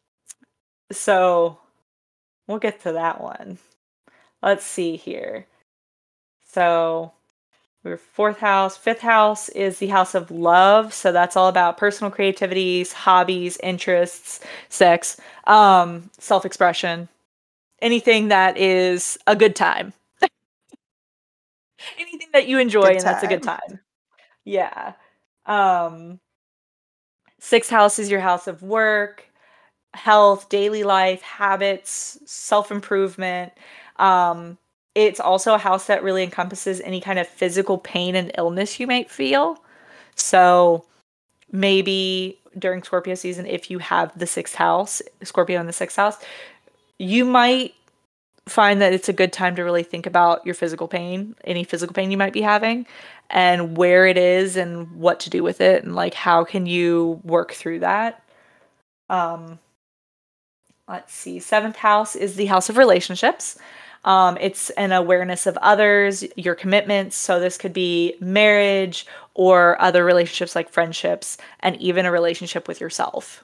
So we'll get to that one. Let's see here. So we're fourth house. Fifth house is the house of love. So that's all about personal creativities, hobbies, interests, sex, self-expression, anything that is a good time. Anything that you enjoy Good and that's a good time. time. Yeah. Um, Sixth house is your house of work, health, daily life, habits, self-improvement. Um, it's also a house that really encompasses any kind of physical pain and illness you might feel. So maybe during Scorpio season, if you have the sixth house, Scorpio in the sixth house, you might find that it's a good time to really think about your physical pain, any physical pain you might be having, and where it is and what to do with it, and like how can you work through that. Um, let's see. Seventh house is the house of relationships. It's an awareness of others, your commitments. So this could be marriage or other relationships like friendships, and even a relationship with yourself.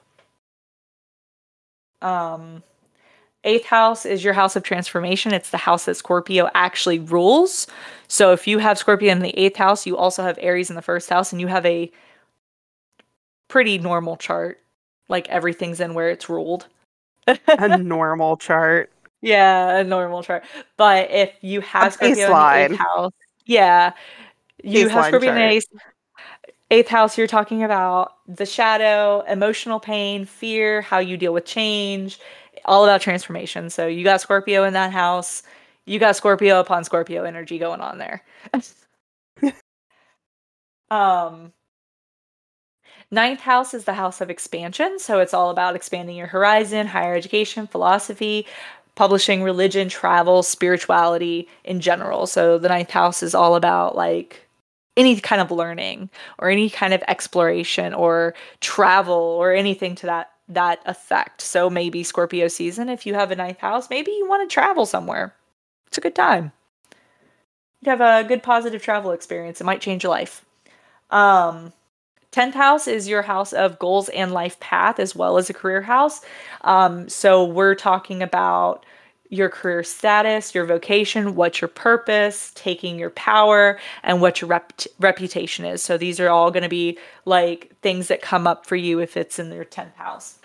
Um, Eighth house is your house of transformation. It's the house that Scorpio actually rules. So if you have Scorpio in the eighth house, you also have Aries in the first house, and you have a pretty normal chart. Like everything's in where it's ruled. A normal chart. Yeah, a normal chart. But if you A have Scorpio in the eighth baseline. house, yeah, you have Baseline Scorpio in the chart. eighth house, you're talking about the shadow, emotional pain, fear, how you deal with change, all about transformation. So you got Scorpio in that house. You got Scorpio upon Scorpio energy going on there. um, Ninth house is the house of expansion. So it's all about expanding your horizon, higher education, philosophy, publishing, religion, travel, spirituality in general. So the ninth house is all about like any kind of learning or any kind of exploration or travel or anything to that effect. So maybe Scorpio season, if you have a ninth house, maybe you want to travel somewhere. It's a good time. You have a good positive travel experience. It might change your life. Um, 10th house is your house of goals and life path, as well as a career house. So we're talking about your career status, your vocation, what's your purpose, taking your power, and what your reputation is. So these are all going to be like things that come up for you if it's in your 10th house.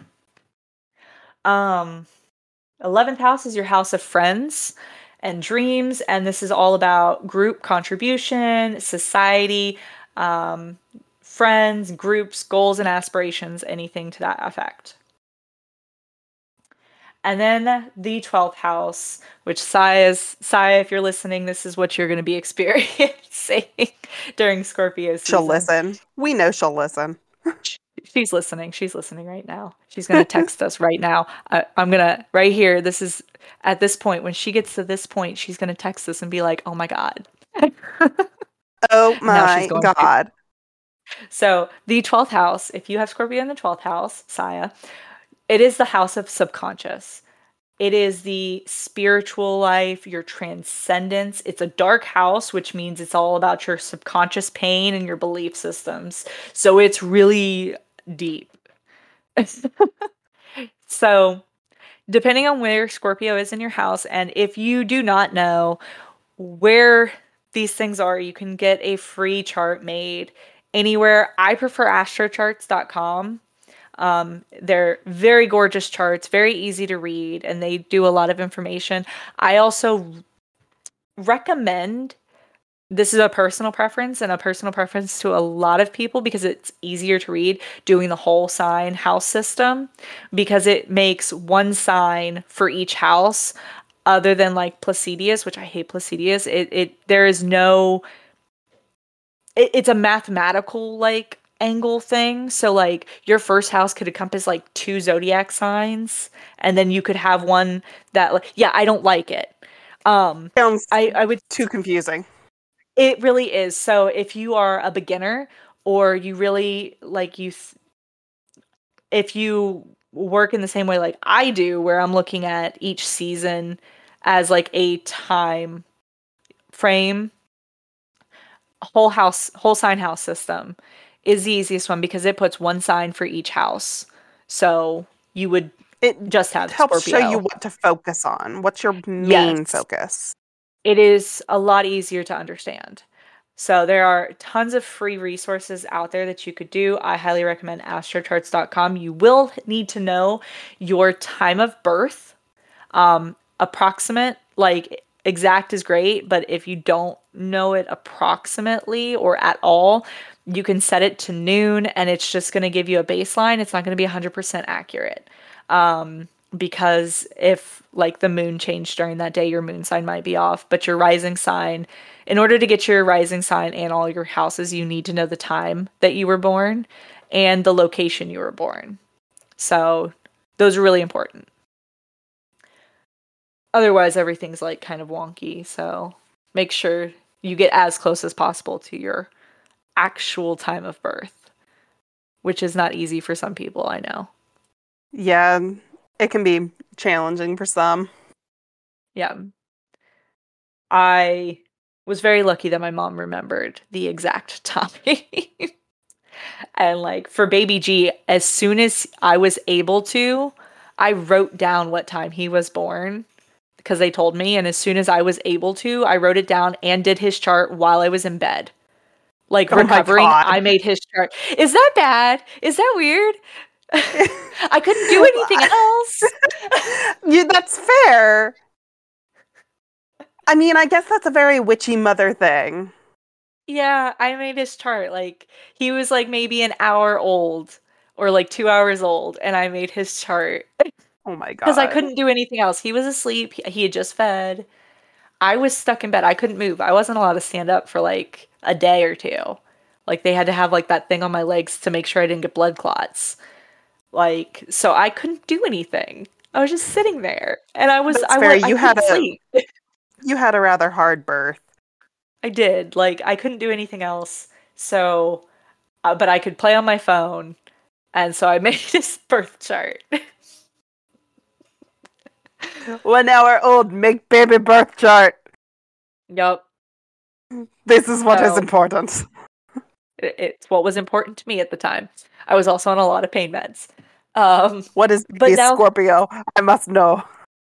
Um, 11th house is your house of friends and dreams, and this is all about group contribution, society, um, friends, groups, goals, and aspirations, anything to that effect. And then the 12th house, which Saya, if you're listening, this is what you're going to be experiencing during Scorpio She'll season. listen. We know she'll listen. She's listening. She's listening right now. She's going to text us right now. I'm going to, right here, this is at this point, when she gets to this point, she's going to text us and be like, oh my God. Oh Now she's my going to. God. So, the 12th house, if you have Scorpio in the 12th house, Saya, it is the house of subconscious. It is the spiritual life, your transcendence. It's a dark house, which means it's all about your subconscious pain and your belief systems. So, it's really deep. So, depending on where Scorpio is in your house, and if you do not know where these things are, you can get a free chart made anywhere. I prefer astrocharts.com. They're very gorgeous charts, very easy to read, and they do a lot of information. I also recommend, this is a personal preference and a personal preference to a lot of people because it's easier to read, doing the whole sign house system, because it makes one sign for each house, other than like Placidius, which I hate Placidius. It there is no, it's a mathematical like angle thing. So like your first house could encompass like two zodiac signs, and then you could have one that like, yeah, I don't like it. Um Sounds I would, too confusing. it really is. So if you are a beginner, or you really like if you work in the same way like I do, where I'm looking at each season as like a time frame, whole sign house system is the easiest one because it puts one sign for each house. So you would It just have helps show you Scorpio. what to focus on. What's your main Yes. focus? It is a lot easier to understand. So there are tons of free resources out there that you could do. I highly recommend astrocharts.com. You will need to know your time of birth. Approximate, like exact is great, but if you don't know it approximately or at all, you can set it to noon and it's just going to give you a baseline. It's not going to be 100% accurate. Because if like the moon changed during that day, your moon sign might be off, but your rising sign, in order to get your rising sign and all your houses, you need to know the time that you were born and the location you were born. So those are really important. Otherwise, everything's like kind of wonky. So make sure you get as close as possible to your actual time of birth, which is not easy for some people, I know. Yeah, it can be challenging for some. Yeah. I was very lucky that my mom remembered the exact time. And like for baby G, as soon as I was able to, I wrote down what time he was born because they told me. And as soon as I was able to, I wrote it down and did his chart while I was in bed. Like Oh my recovering, God. I made his chart. Is that bad? Is that weird? I couldn't do anything else. That's fair. I mean, I guess that's a very witchy mother thing. Yeah, I made his chart. Like he was like maybe an hour old or like 2 hours old, and I made his chart Oh my because I God. couldn't do anything else. He was asleep. He had just fed. I was stuck in bed. I couldn't move. I wasn't allowed to stand up for like a day or two. Like they had to have like that thing on my legs to make sure I didn't get blood clots. Like so I couldn't do anything. I was just sitting there, and That's fair. I couldn't sleep. You had a rather hard birth. I did. Like I couldn't do anything else. So, but I could play on my phone, and so I made this birth chart. 1 hour old, make baby birth chart. Yup. This is what is So important. it's what was important to me at the time. I was also on a lot of pain meds. What is But baby now, Scorpio? I must know.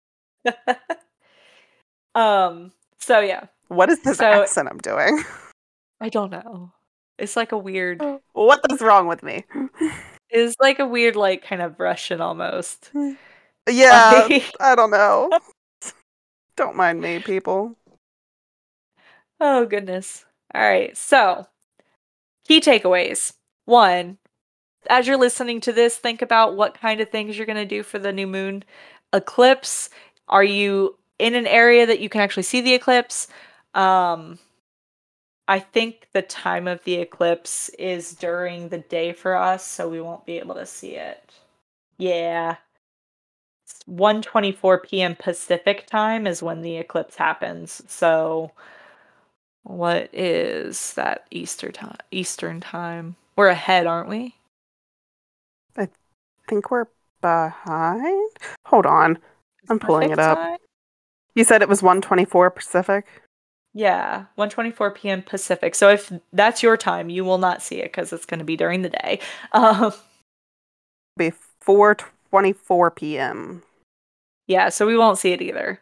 so yeah. What is this So accent I'm doing? I don't know. It's like a weird, What is wrong with me? it's like a weird, like kind of Russian almost. Yeah, Like, I don't know. Don't mind me, people. oh goodness. All right. So key takeaways. One, as you're listening to this, think about what kind of things you're going to do for the new moon eclipse. Are you in an area that you can actually see the eclipse? Um, I think the time of the eclipse is during the day for us, so we won't be able to see it. Yeah. It's 1:24 p.m. Pacific time is when the eclipse happens. So what is that Easter time? Eastern time. We're ahead, aren't we? I think we're behind. Hold on. I'm pulling Pacific it up. time? You said it was 1:24 Pacific? Yeah, 1:24 p.m. Pacific. So if that's your time, you will not see it because it's going to be during the day. Um, Be 4:24 p.m. yeah, so we won't see it either.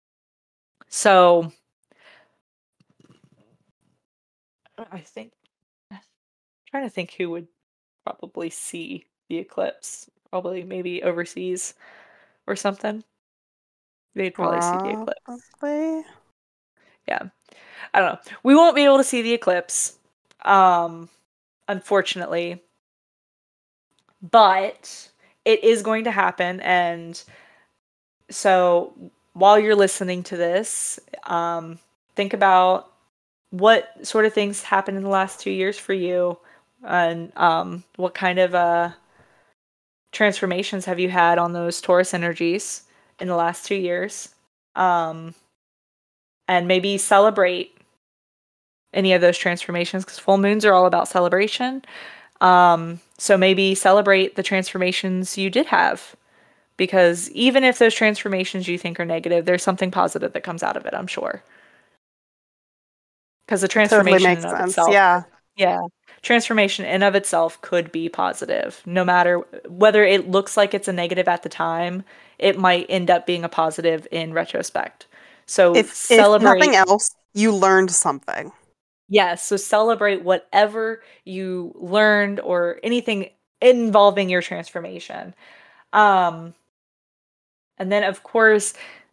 So I think I'm trying to think who would probably see the eclipse. Probably maybe overseas or something. They'd probably see the eclipse. Probably. Yeah. I don't know. We won't be able to see the eclipse, um, unfortunately, but it is going to happen. And so while you're listening to this, think about what sort of things happened in the last 2 years for you, and what kind of transformations have you had on those Taurus energies in the last 2 years? Um, and maybe celebrate any of those transformations because full moons are all about celebration. So maybe celebrate the transformations you did have because even if those transformations you think are negative, there's something positive that comes out of it, I'm sure. Because the Totally transformation in makes of sense. itself, Yeah. yeah, transformation in of itself could be positive. No matter whether it looks like it's a negative at the time, it might end up being a positive in retrospect. So If nothing celebrate. else, you learned something. Yes, so celebrate whatever you learned or anything involving your transformation. Um, and then of course,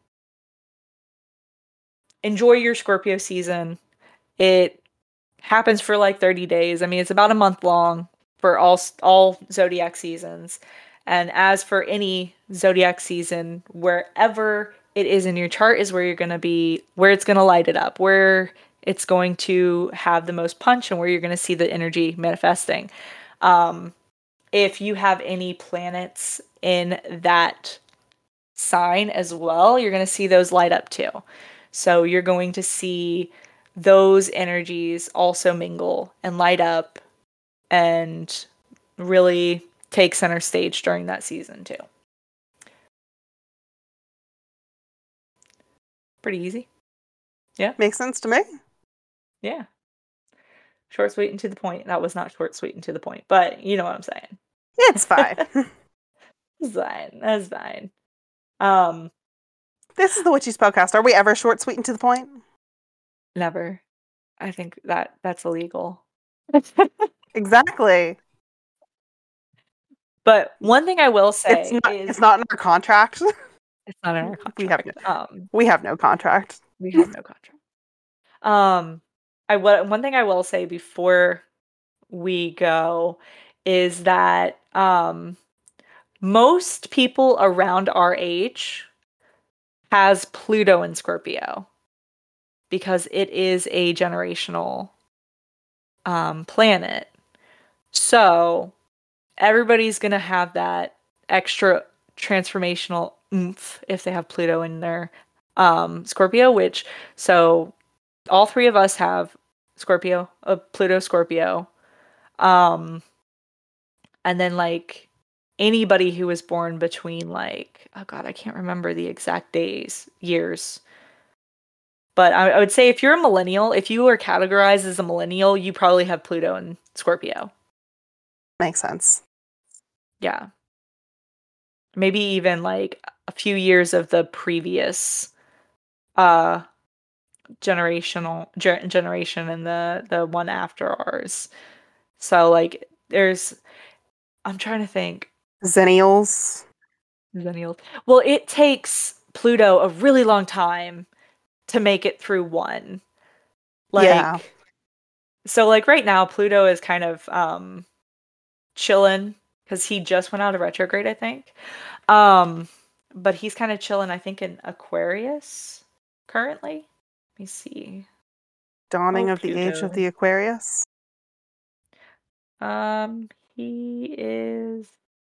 enjoy your Scorpio season. It happens for like 30 days. I mean, it's about a month long for all zodiac seasons. And as for any zodiac season, wherever it is in your chart is where you're going to be, where it's going to light it up, where it's going to have the most punch and where you're going to see the energy manifesting. If you have any planets in that sign as well, you're going to see those light up too. So you're going to see those energies also mingle and light up and really take center stage during that season too. Pretty easy. Yeah. Makes sense to me. Yeah. Short, sweet, and to the point. That was not short, sweet, and to the point, but you know what I'm saying. It's fine. That's fine. That's fine. Um, This is the Witchy Spellcast. Are we ever short, sweet, and to the point? Never. I think that's illegal. Exactly. But one thing I will It's say not. is It's not in our contract. it's not in our We have. contract. We have no contract. We have no contract. One thing I will say before we go is that most people around our age has Pluto in Scorpio because it is a generational planet. So everybody's gonna have that extra transformational oomph if they have Pluto in their Scorpio, which so all three of us have Scorpio, Pluto Scorpio. Um and then like anybody who was born between like oh god, I can't remember the exact years. But I would say if you're a millennial, if you are categorized as a millennial, you probably have Pluto and Scorpio. Makes sense. Yeah. Maybe even like a few years of the previous uh generation and the one after ours. So like there's I'm trying to think Zennials. Zennial. Well, it takes Pluto a really long time to make it through one. Yeah. Like so like right now Pluto is kind of chilling because he just went out of retrograde, I think. Um but he's kind of chilling, I think, in Aquarius currently. Let me see. Dawning Oh, of the age of Pluto. the Aquarius. He is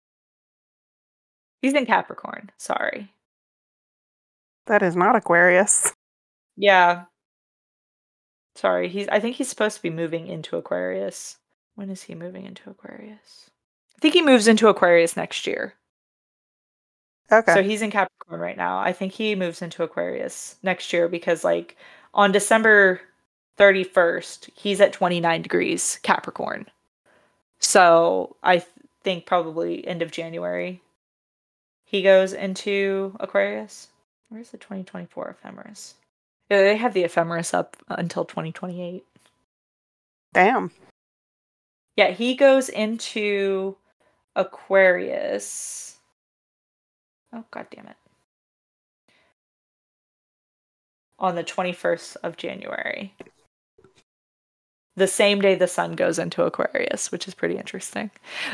he's in Capricorn. Sorry. That is not Aquarius. Yeah, sorry. I think he's supposed to be moving into Aquarius. When is he moving into Aquarius? I think he moves into Aquarius next year. Okay. So he's in Capricorn right now. I think he moves into Aquarius next year because like on December 31st, he's at 29 degrees Capricorn. So think probably end of January he goes into Aquarius. Where's the 2024 ephemeris? Yeah, they have the ephemeris up until 2028. Damn. Yeah, he goes into Aquarius. Oh, god damn it. On the 21st of January. The same day the sun goes into Aquarius, which is pretty interesting.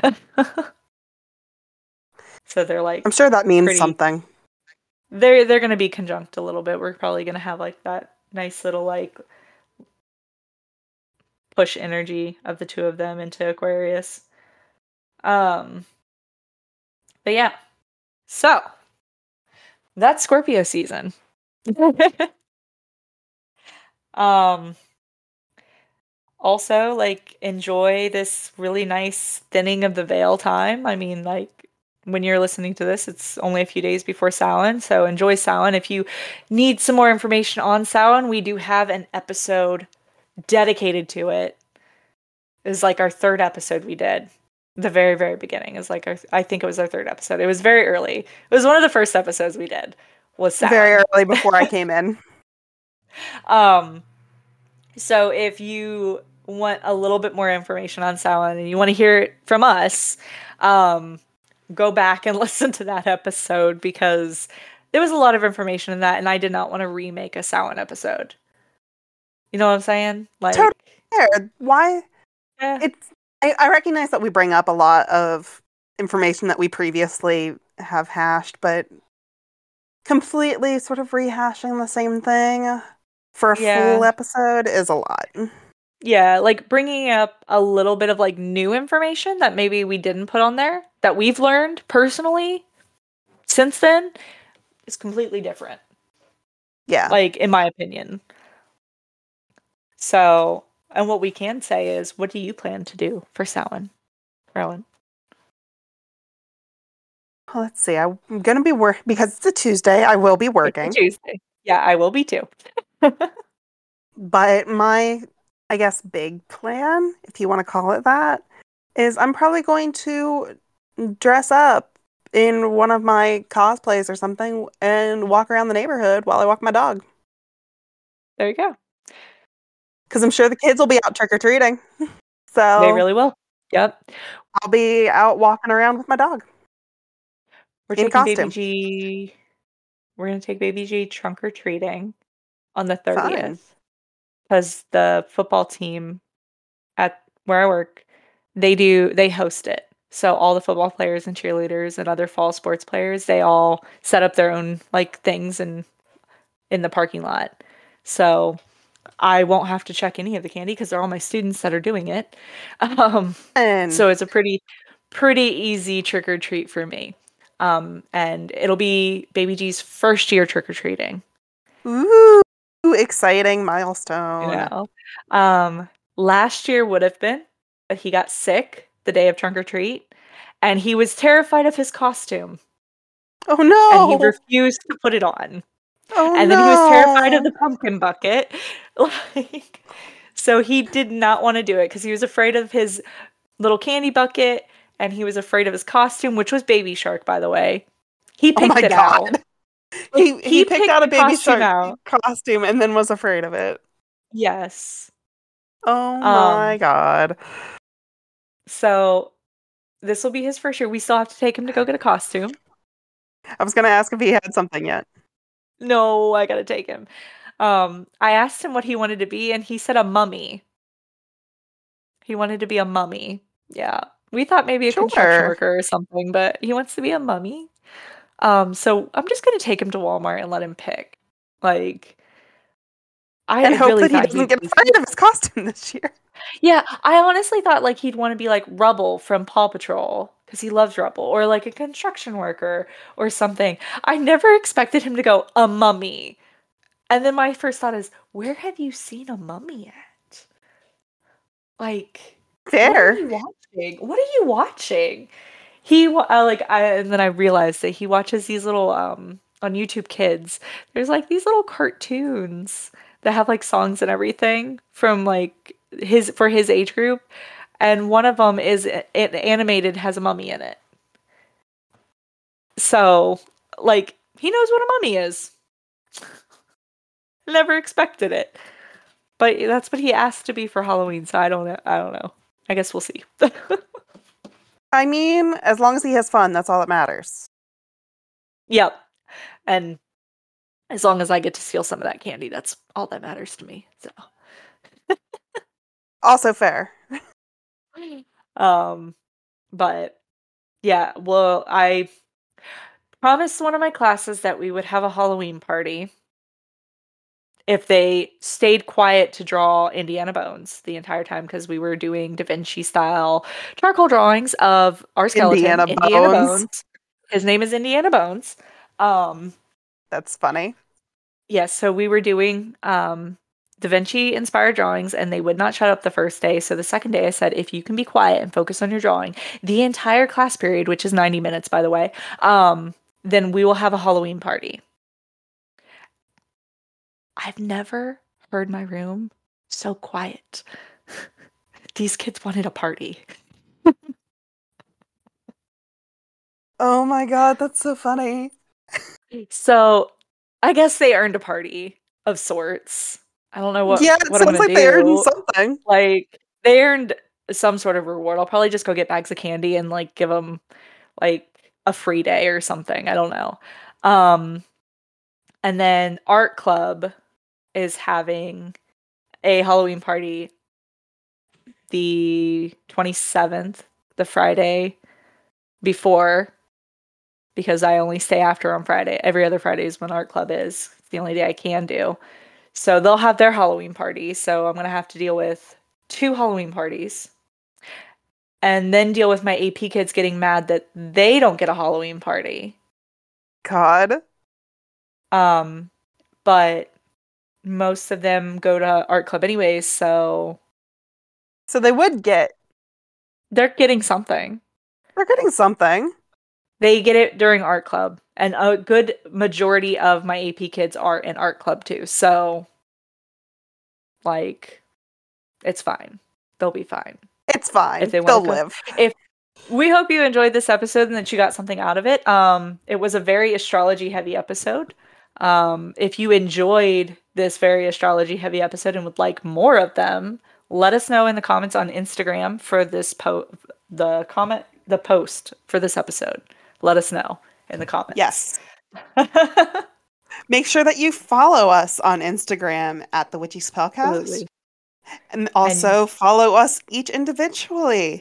So they're like I'm sure that means pretty something. they're going to be conjunct a little bit. We're probably going to have like that nice little like push energy of the two of them into Aquarius. Um but yeah. So, that's Scorpio season. um Also, like, enjoy this really nice thinning of the veil time. I mean, like, when you're listening to this, it's only a few days before Samhain, so enjoy Samhain. If you need some more information on Samhain, we do have an episode dedicated to it. It's like our third episode we did. The very, very beginning is like I think it was our third episode. It was very early. It was one of the first episodes we did was Very Samhain. early before I came in. Um, So if you want a little bit more information on Samhain and you want to hear it from us, um, go back and listen to that episode because there was a lot of information in that, and I did not want to remake a Samhain episode. You know what I'm saying? Totally Like, fair. Why? eh, It's. I recognize that we bring up a lot of information that we previously have hashed, but completely sort of rehashing the same thing for a full yeah, episode is a lot. yeah, like bringing up a little bit of like new information that maybe we didn't put on there that we've learned personally since then is completely different. Yeah. Like, in my opinion. So, and what we can say is, what do you plan to do for Samhain, Rowan? Well, let's see. I'm gonna be work because it's a Tuesday. I will be It's a working. Tuesday. Yeah, I will be too. But my, I guess, big plan, if you want to call it that, is I'm probably going to dress up in one of my cosplays or something and walk around the neighborhood while I walk my dog. There you go. Because I'm sure the kids will be out trick or treating. They So really will. Yep. I'll be out walking around with my dog We're in taking Baby costume. G. We're gonna take Baby G trunk or treating on the Fun. 30th because the football team at where I work, they host it. So all the football players and cheerleaders and other fall sports players, they all set up their own like things in the parking lot. So I won't have to check any of the candy because they're all my students that are doing it. Um, And so it's a pretty easy trick or treat for me. And it'll be Baby G's first year trick or treating. ooh, exciting You milestone. know, um, last year would have been, but he got sick the day of trunk or treat, and he was terrified of his costume, Oh and he no! refused to put it on. Oh And then he was terrified of no! the pumpkin bucket. Like, so he did not want to do it because he was afraid of his little candy bucket and he was afraid of his costume, which was Baby Shark, by the way. He Oh picked my it out. god. Like, He he picked picked out a the baby costume shark out. costume and then was afraid of it. Yes. Oh my Um, god. so this will be his first year. We still have to take him to go get a costume. I was gonna ask if he had something yet. No, I gotta take him. I asked him what he wanted to be, and he said a mummy. He wanted to be a mummy. Yeah. We thought maybe a construction Sure. worker or something, but he wants to be a mummy. So I'm just gonna take him to Walmart and let him pick. Like, And I hope really that he thought doesn't he get was. afraid of his costume this year. Yeah, I honestly thought like he'd want to be like Rubble from Paw Patrol because he loves Rubble, or like a construction worker or something. I never expected him to go a mummy. And then my first thought is, where have you seen a mummy at? Like, what are Fair. you watching? What are you watching? And then I realized that he watches these little on YouTube Kids. There's like these little cartoons that have like songs and everything from like his age group, and one of them is animated, has a mummy in it. So, like, he knows what a mummy is. Never expected it. But that's what he asked to be for Halloween, so I don't know. I don't know. I guess we'll see. I mean, as long as he has fun, that's all that matters. Yep. And as long as I get to steal some of that candy, that's all that matters to me. So, Also fair. um, but yeah, well, I promised one of my classes that we would have a Halloween party if they stayed quiet to draw Indiana Bones the entire time because we were doing Da Vinci style charcoal drawings of our skeleton, Indiana Indiana Bones. Bones. His name is Indiana Bones. Um, That's funny. yes, so we were doing Da Vinci inspired drawings and they would not shut up the first day. So the second day I said, if you can be quiet and focus on your drawing the entire class period, which is 90 minutes, by the way, then we will have a Halloween party. I've never heard my room so quiet. These kids wanted a party. Oh my god, that's so funny. So I guess they earned a party of sorts. I don't know Yeah, it what I'm sounds gonna like they earned do. something. Like they earned some sort of reward. I'll probably just go get bags of candy and like give them like a free day or something. I don't know. Um, and then art club is having a Halloween party the 27th, the Friday before, because I only stay after on Friday. Every other Friday is when art club is. It's the only day I can do. So they'll have their Halloween party. So I'm going to have to deal with two Halloween parties and then deal with my AP kids getting mad that they don't get a Halloween party. God. Um, but most of them go to art club anyways, so So they would get, they're getting something. they're getting something. They get it during art club, and a good majority of my AP kids are in art club too. So Like, it's fine. They'll be fine. It's fine. If they want They'll to come. live. If we hope you enjoyed this episode and that you got something out of it. It was a very astrology heavy episode. If you enjoyed this very astrology heavy episode and would like more of them, let us know in the comments on Instagram for this the post for this episode. Let us know in the comments. Yes. Make sure that you follow us on Instagram at the Witchy Spellcast. Absolutely. And also follow us each individually.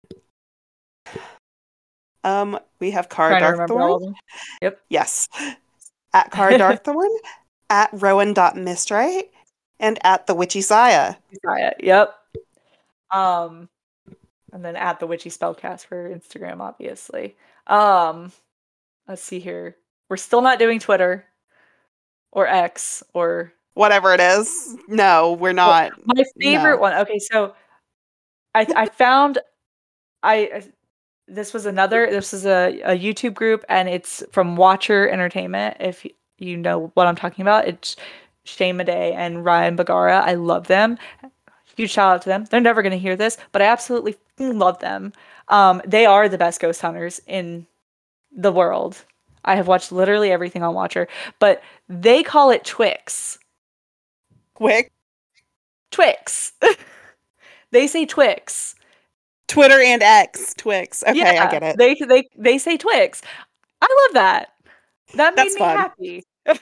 We have Cara Darkthorn. Yep. Yes. At Cara Darkthorn, at Rowan.Mistrite, and at the Witchy Saya. Yep. And then at the Witchy Spellcast for Instagram, obviously. Let's see here. We're still not doing Twitter or X or whatever it is. No, we're not. Well, my favorite one. Okay, so I found this was a YouTube group, and it's from Watcher Entertainment. If you know what I'm talking about, it's Shane Madej and Ryan Bagara. I love them. Huge shout out to them. They're never going to hear this, but I absolutely love them. They are the best ghost hunters in the world. I have watched literally everything on Watcher, but they call it Twix. Twix. They say Twix. Twitter and X. Twix. Okay, yeah, I get it. They say Twix. I love that. That made me happy.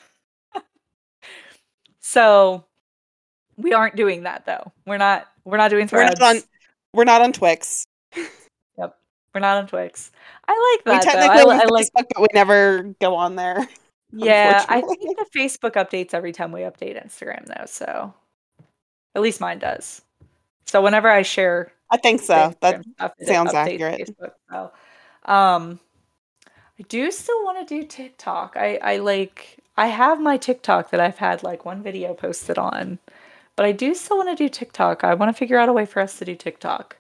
So we aren't doing that though. We're not doing Threads. We're not on Twix. Yep. We're not on Twix. I like that. We technically have Facebook, but we never go on there. Yeah, I think the Facebook updates every time we update Instagram though, so at least mine does. So whenever I share, I think so. That sounds accurate. Facebook, so. I do still want to do TikTok. I have my TikTok that I've had like one video posted on, but I do still want to do TikTok. I want to figure out a way for us to do TikTok.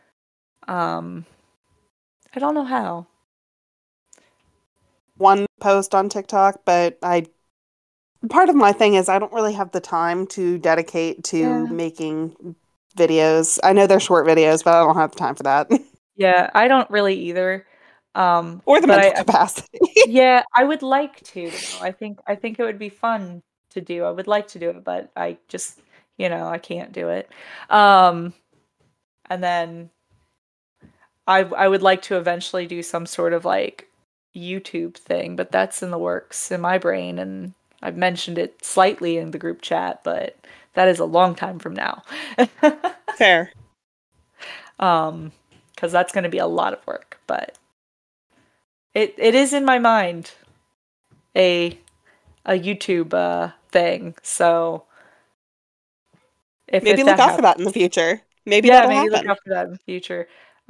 I don't know how. One post on TikTok, but part of my thing is I don't really have the time to dedicate to making videos. I know they're short videos, but I don't have the time for that. Yeah, I don't really either. Or the mental capacity. Yeah, I would like to. I think it would be fun to do. I would like to do it, but I just, I can't do it. And then I would like to eventually do some sort of like YouTube thing, but that's in the works in my brain, and I've mentioned it slightly in the group chat, but that is a long time from now. Fair. Because that's going to be a lot of work, but it is in my mind a YouTube thing. So maybe look out for that in the future. Maybe look out for that in the future.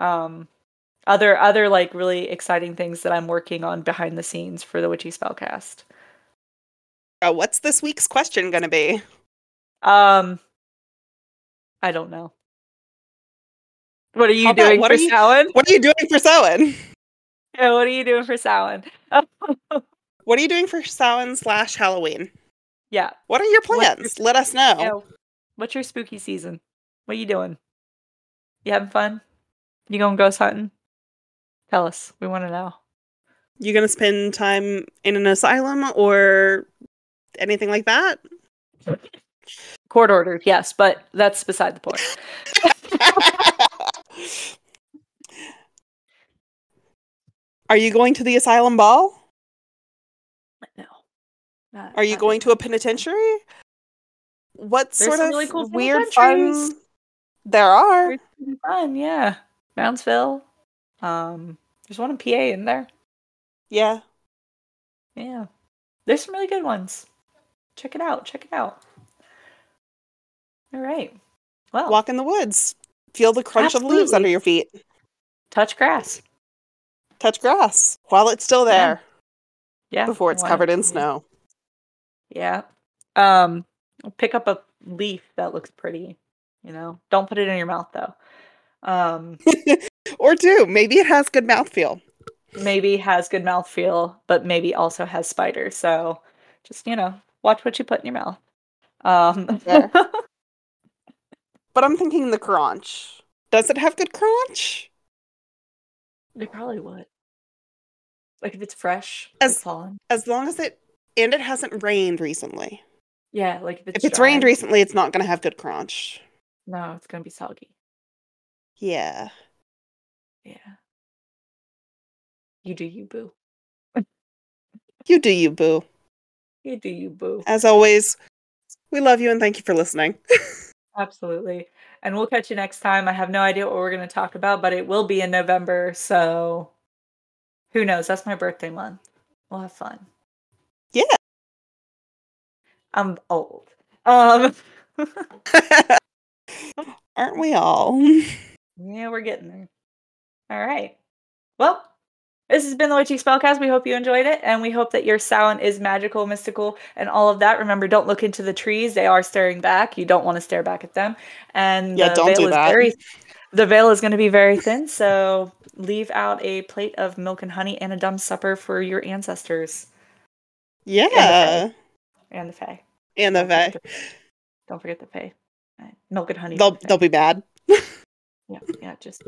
Other like really exciting things that I'm working on behind the scenes for the Witchy Spellcast. What's this week's question going to be? I don't know. What are you doing for Samhain? What are you doing for Samhain? Yeah, what are you doing for Samhain? What are you doing for Samhain/Halloween? Yeah. What are your plans? Let us know. Yeah, what's your spooky season? What are you doing? You having fun? You going ghost hunting? Tell us. We want to know. You going to spend time in an asylum or anything like that? Court ordered, yes, but that's beside the point. Are you going to the asylum ball? No. Are you going to a penitentiary? What sort of really cool weird fun? There are. Fun, yeah. Moundsville. There's one in PA in there. Yeah. Yeah. There's some really good ones. Check it out. All right. Well, walk in the woods. Feel the crunch of leaves under your feet. Touch grass. Touch grass while it's still there. Yeah. Before it's covered in snow. Yeah. Pick up a leaf that looks pretty. Don't put it in your mouth though. Or do. Maybe it has good mouthfeel. But maybe also has spiders. So just, watch what you put in your mouth. But I'm thinking the crunch. Does it have good crunch? They probably would. Like if it's fresh, like As fallen. as long as it hasn't rained recently. Yeah, like if If it's it's dry. rained recently, it's not going to have good crunch. No, it's gonna be soggy. Yeah. Yeah. You do you, boo. You do you, boo. You do you, boo. As always, we love you and thank you for listening. Absolutely. And we'll catch you next time. I have no idea what we're going to talk about, but it will be in November. So who knows? That's my birthday month. We'll have fun. Yeah. I'm old. Aren't we all? Yeah, we're getting there. All right. Well, this has been the Witchy Spellcast. We hope you enjoyed it, and we hope that your Samhain is magical, mystical, and all of that. Remember, don't look into the trees. They are staring back. You don't want to stare back at them. And Yeah, don't do that. The veil is going to be very thin, so leave out a plate of milk and honey and a dumb supper for your ancestors. Yeah. And the fae. And the fae. Don't forget the fae. Milk and honey. They'll be bad. Yeah, just,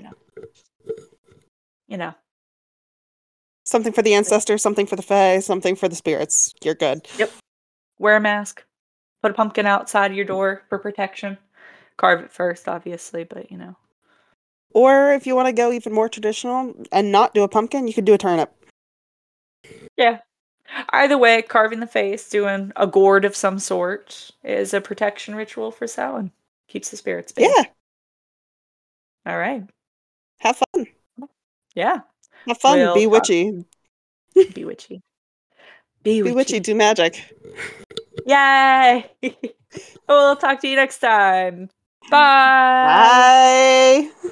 you know. Something for the ancestors, something for the fae, something for the spirits. You're good. Yep. Wear a mask. Put a pumpkin outside your door for protection. Carve it first, obviously, but Or if you want to go even more traditional and not do a pumpkin, you could do a turnip. Yeah. Either way, carving the face, doing a gourd of some sort is a protection ritual for Samhain. Keeps the spirits based. Yeah. All right. Have fun. Yeah. Have fun. Be witchy. Be witchy. Be witchy. Do magic. Yay! We'll talk to you next time. Bye. Bye.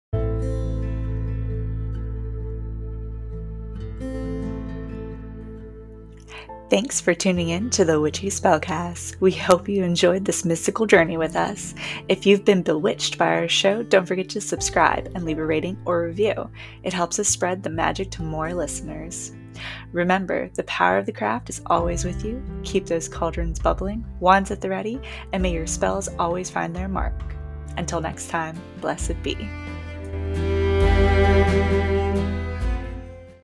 Thanks for tuning in to the Witchy Spellcast. We hope you enjoyed this mystical journey with us. If you've been bewitched by our show, don't forget to subscribe and leave a rating or review. It helps us spread the magic to more listeners. Remember, the power of the craft is always with you. Keep those cauldrons bubbling, wands at the ready, and may your spells always find their mark. Until next time, blessed be.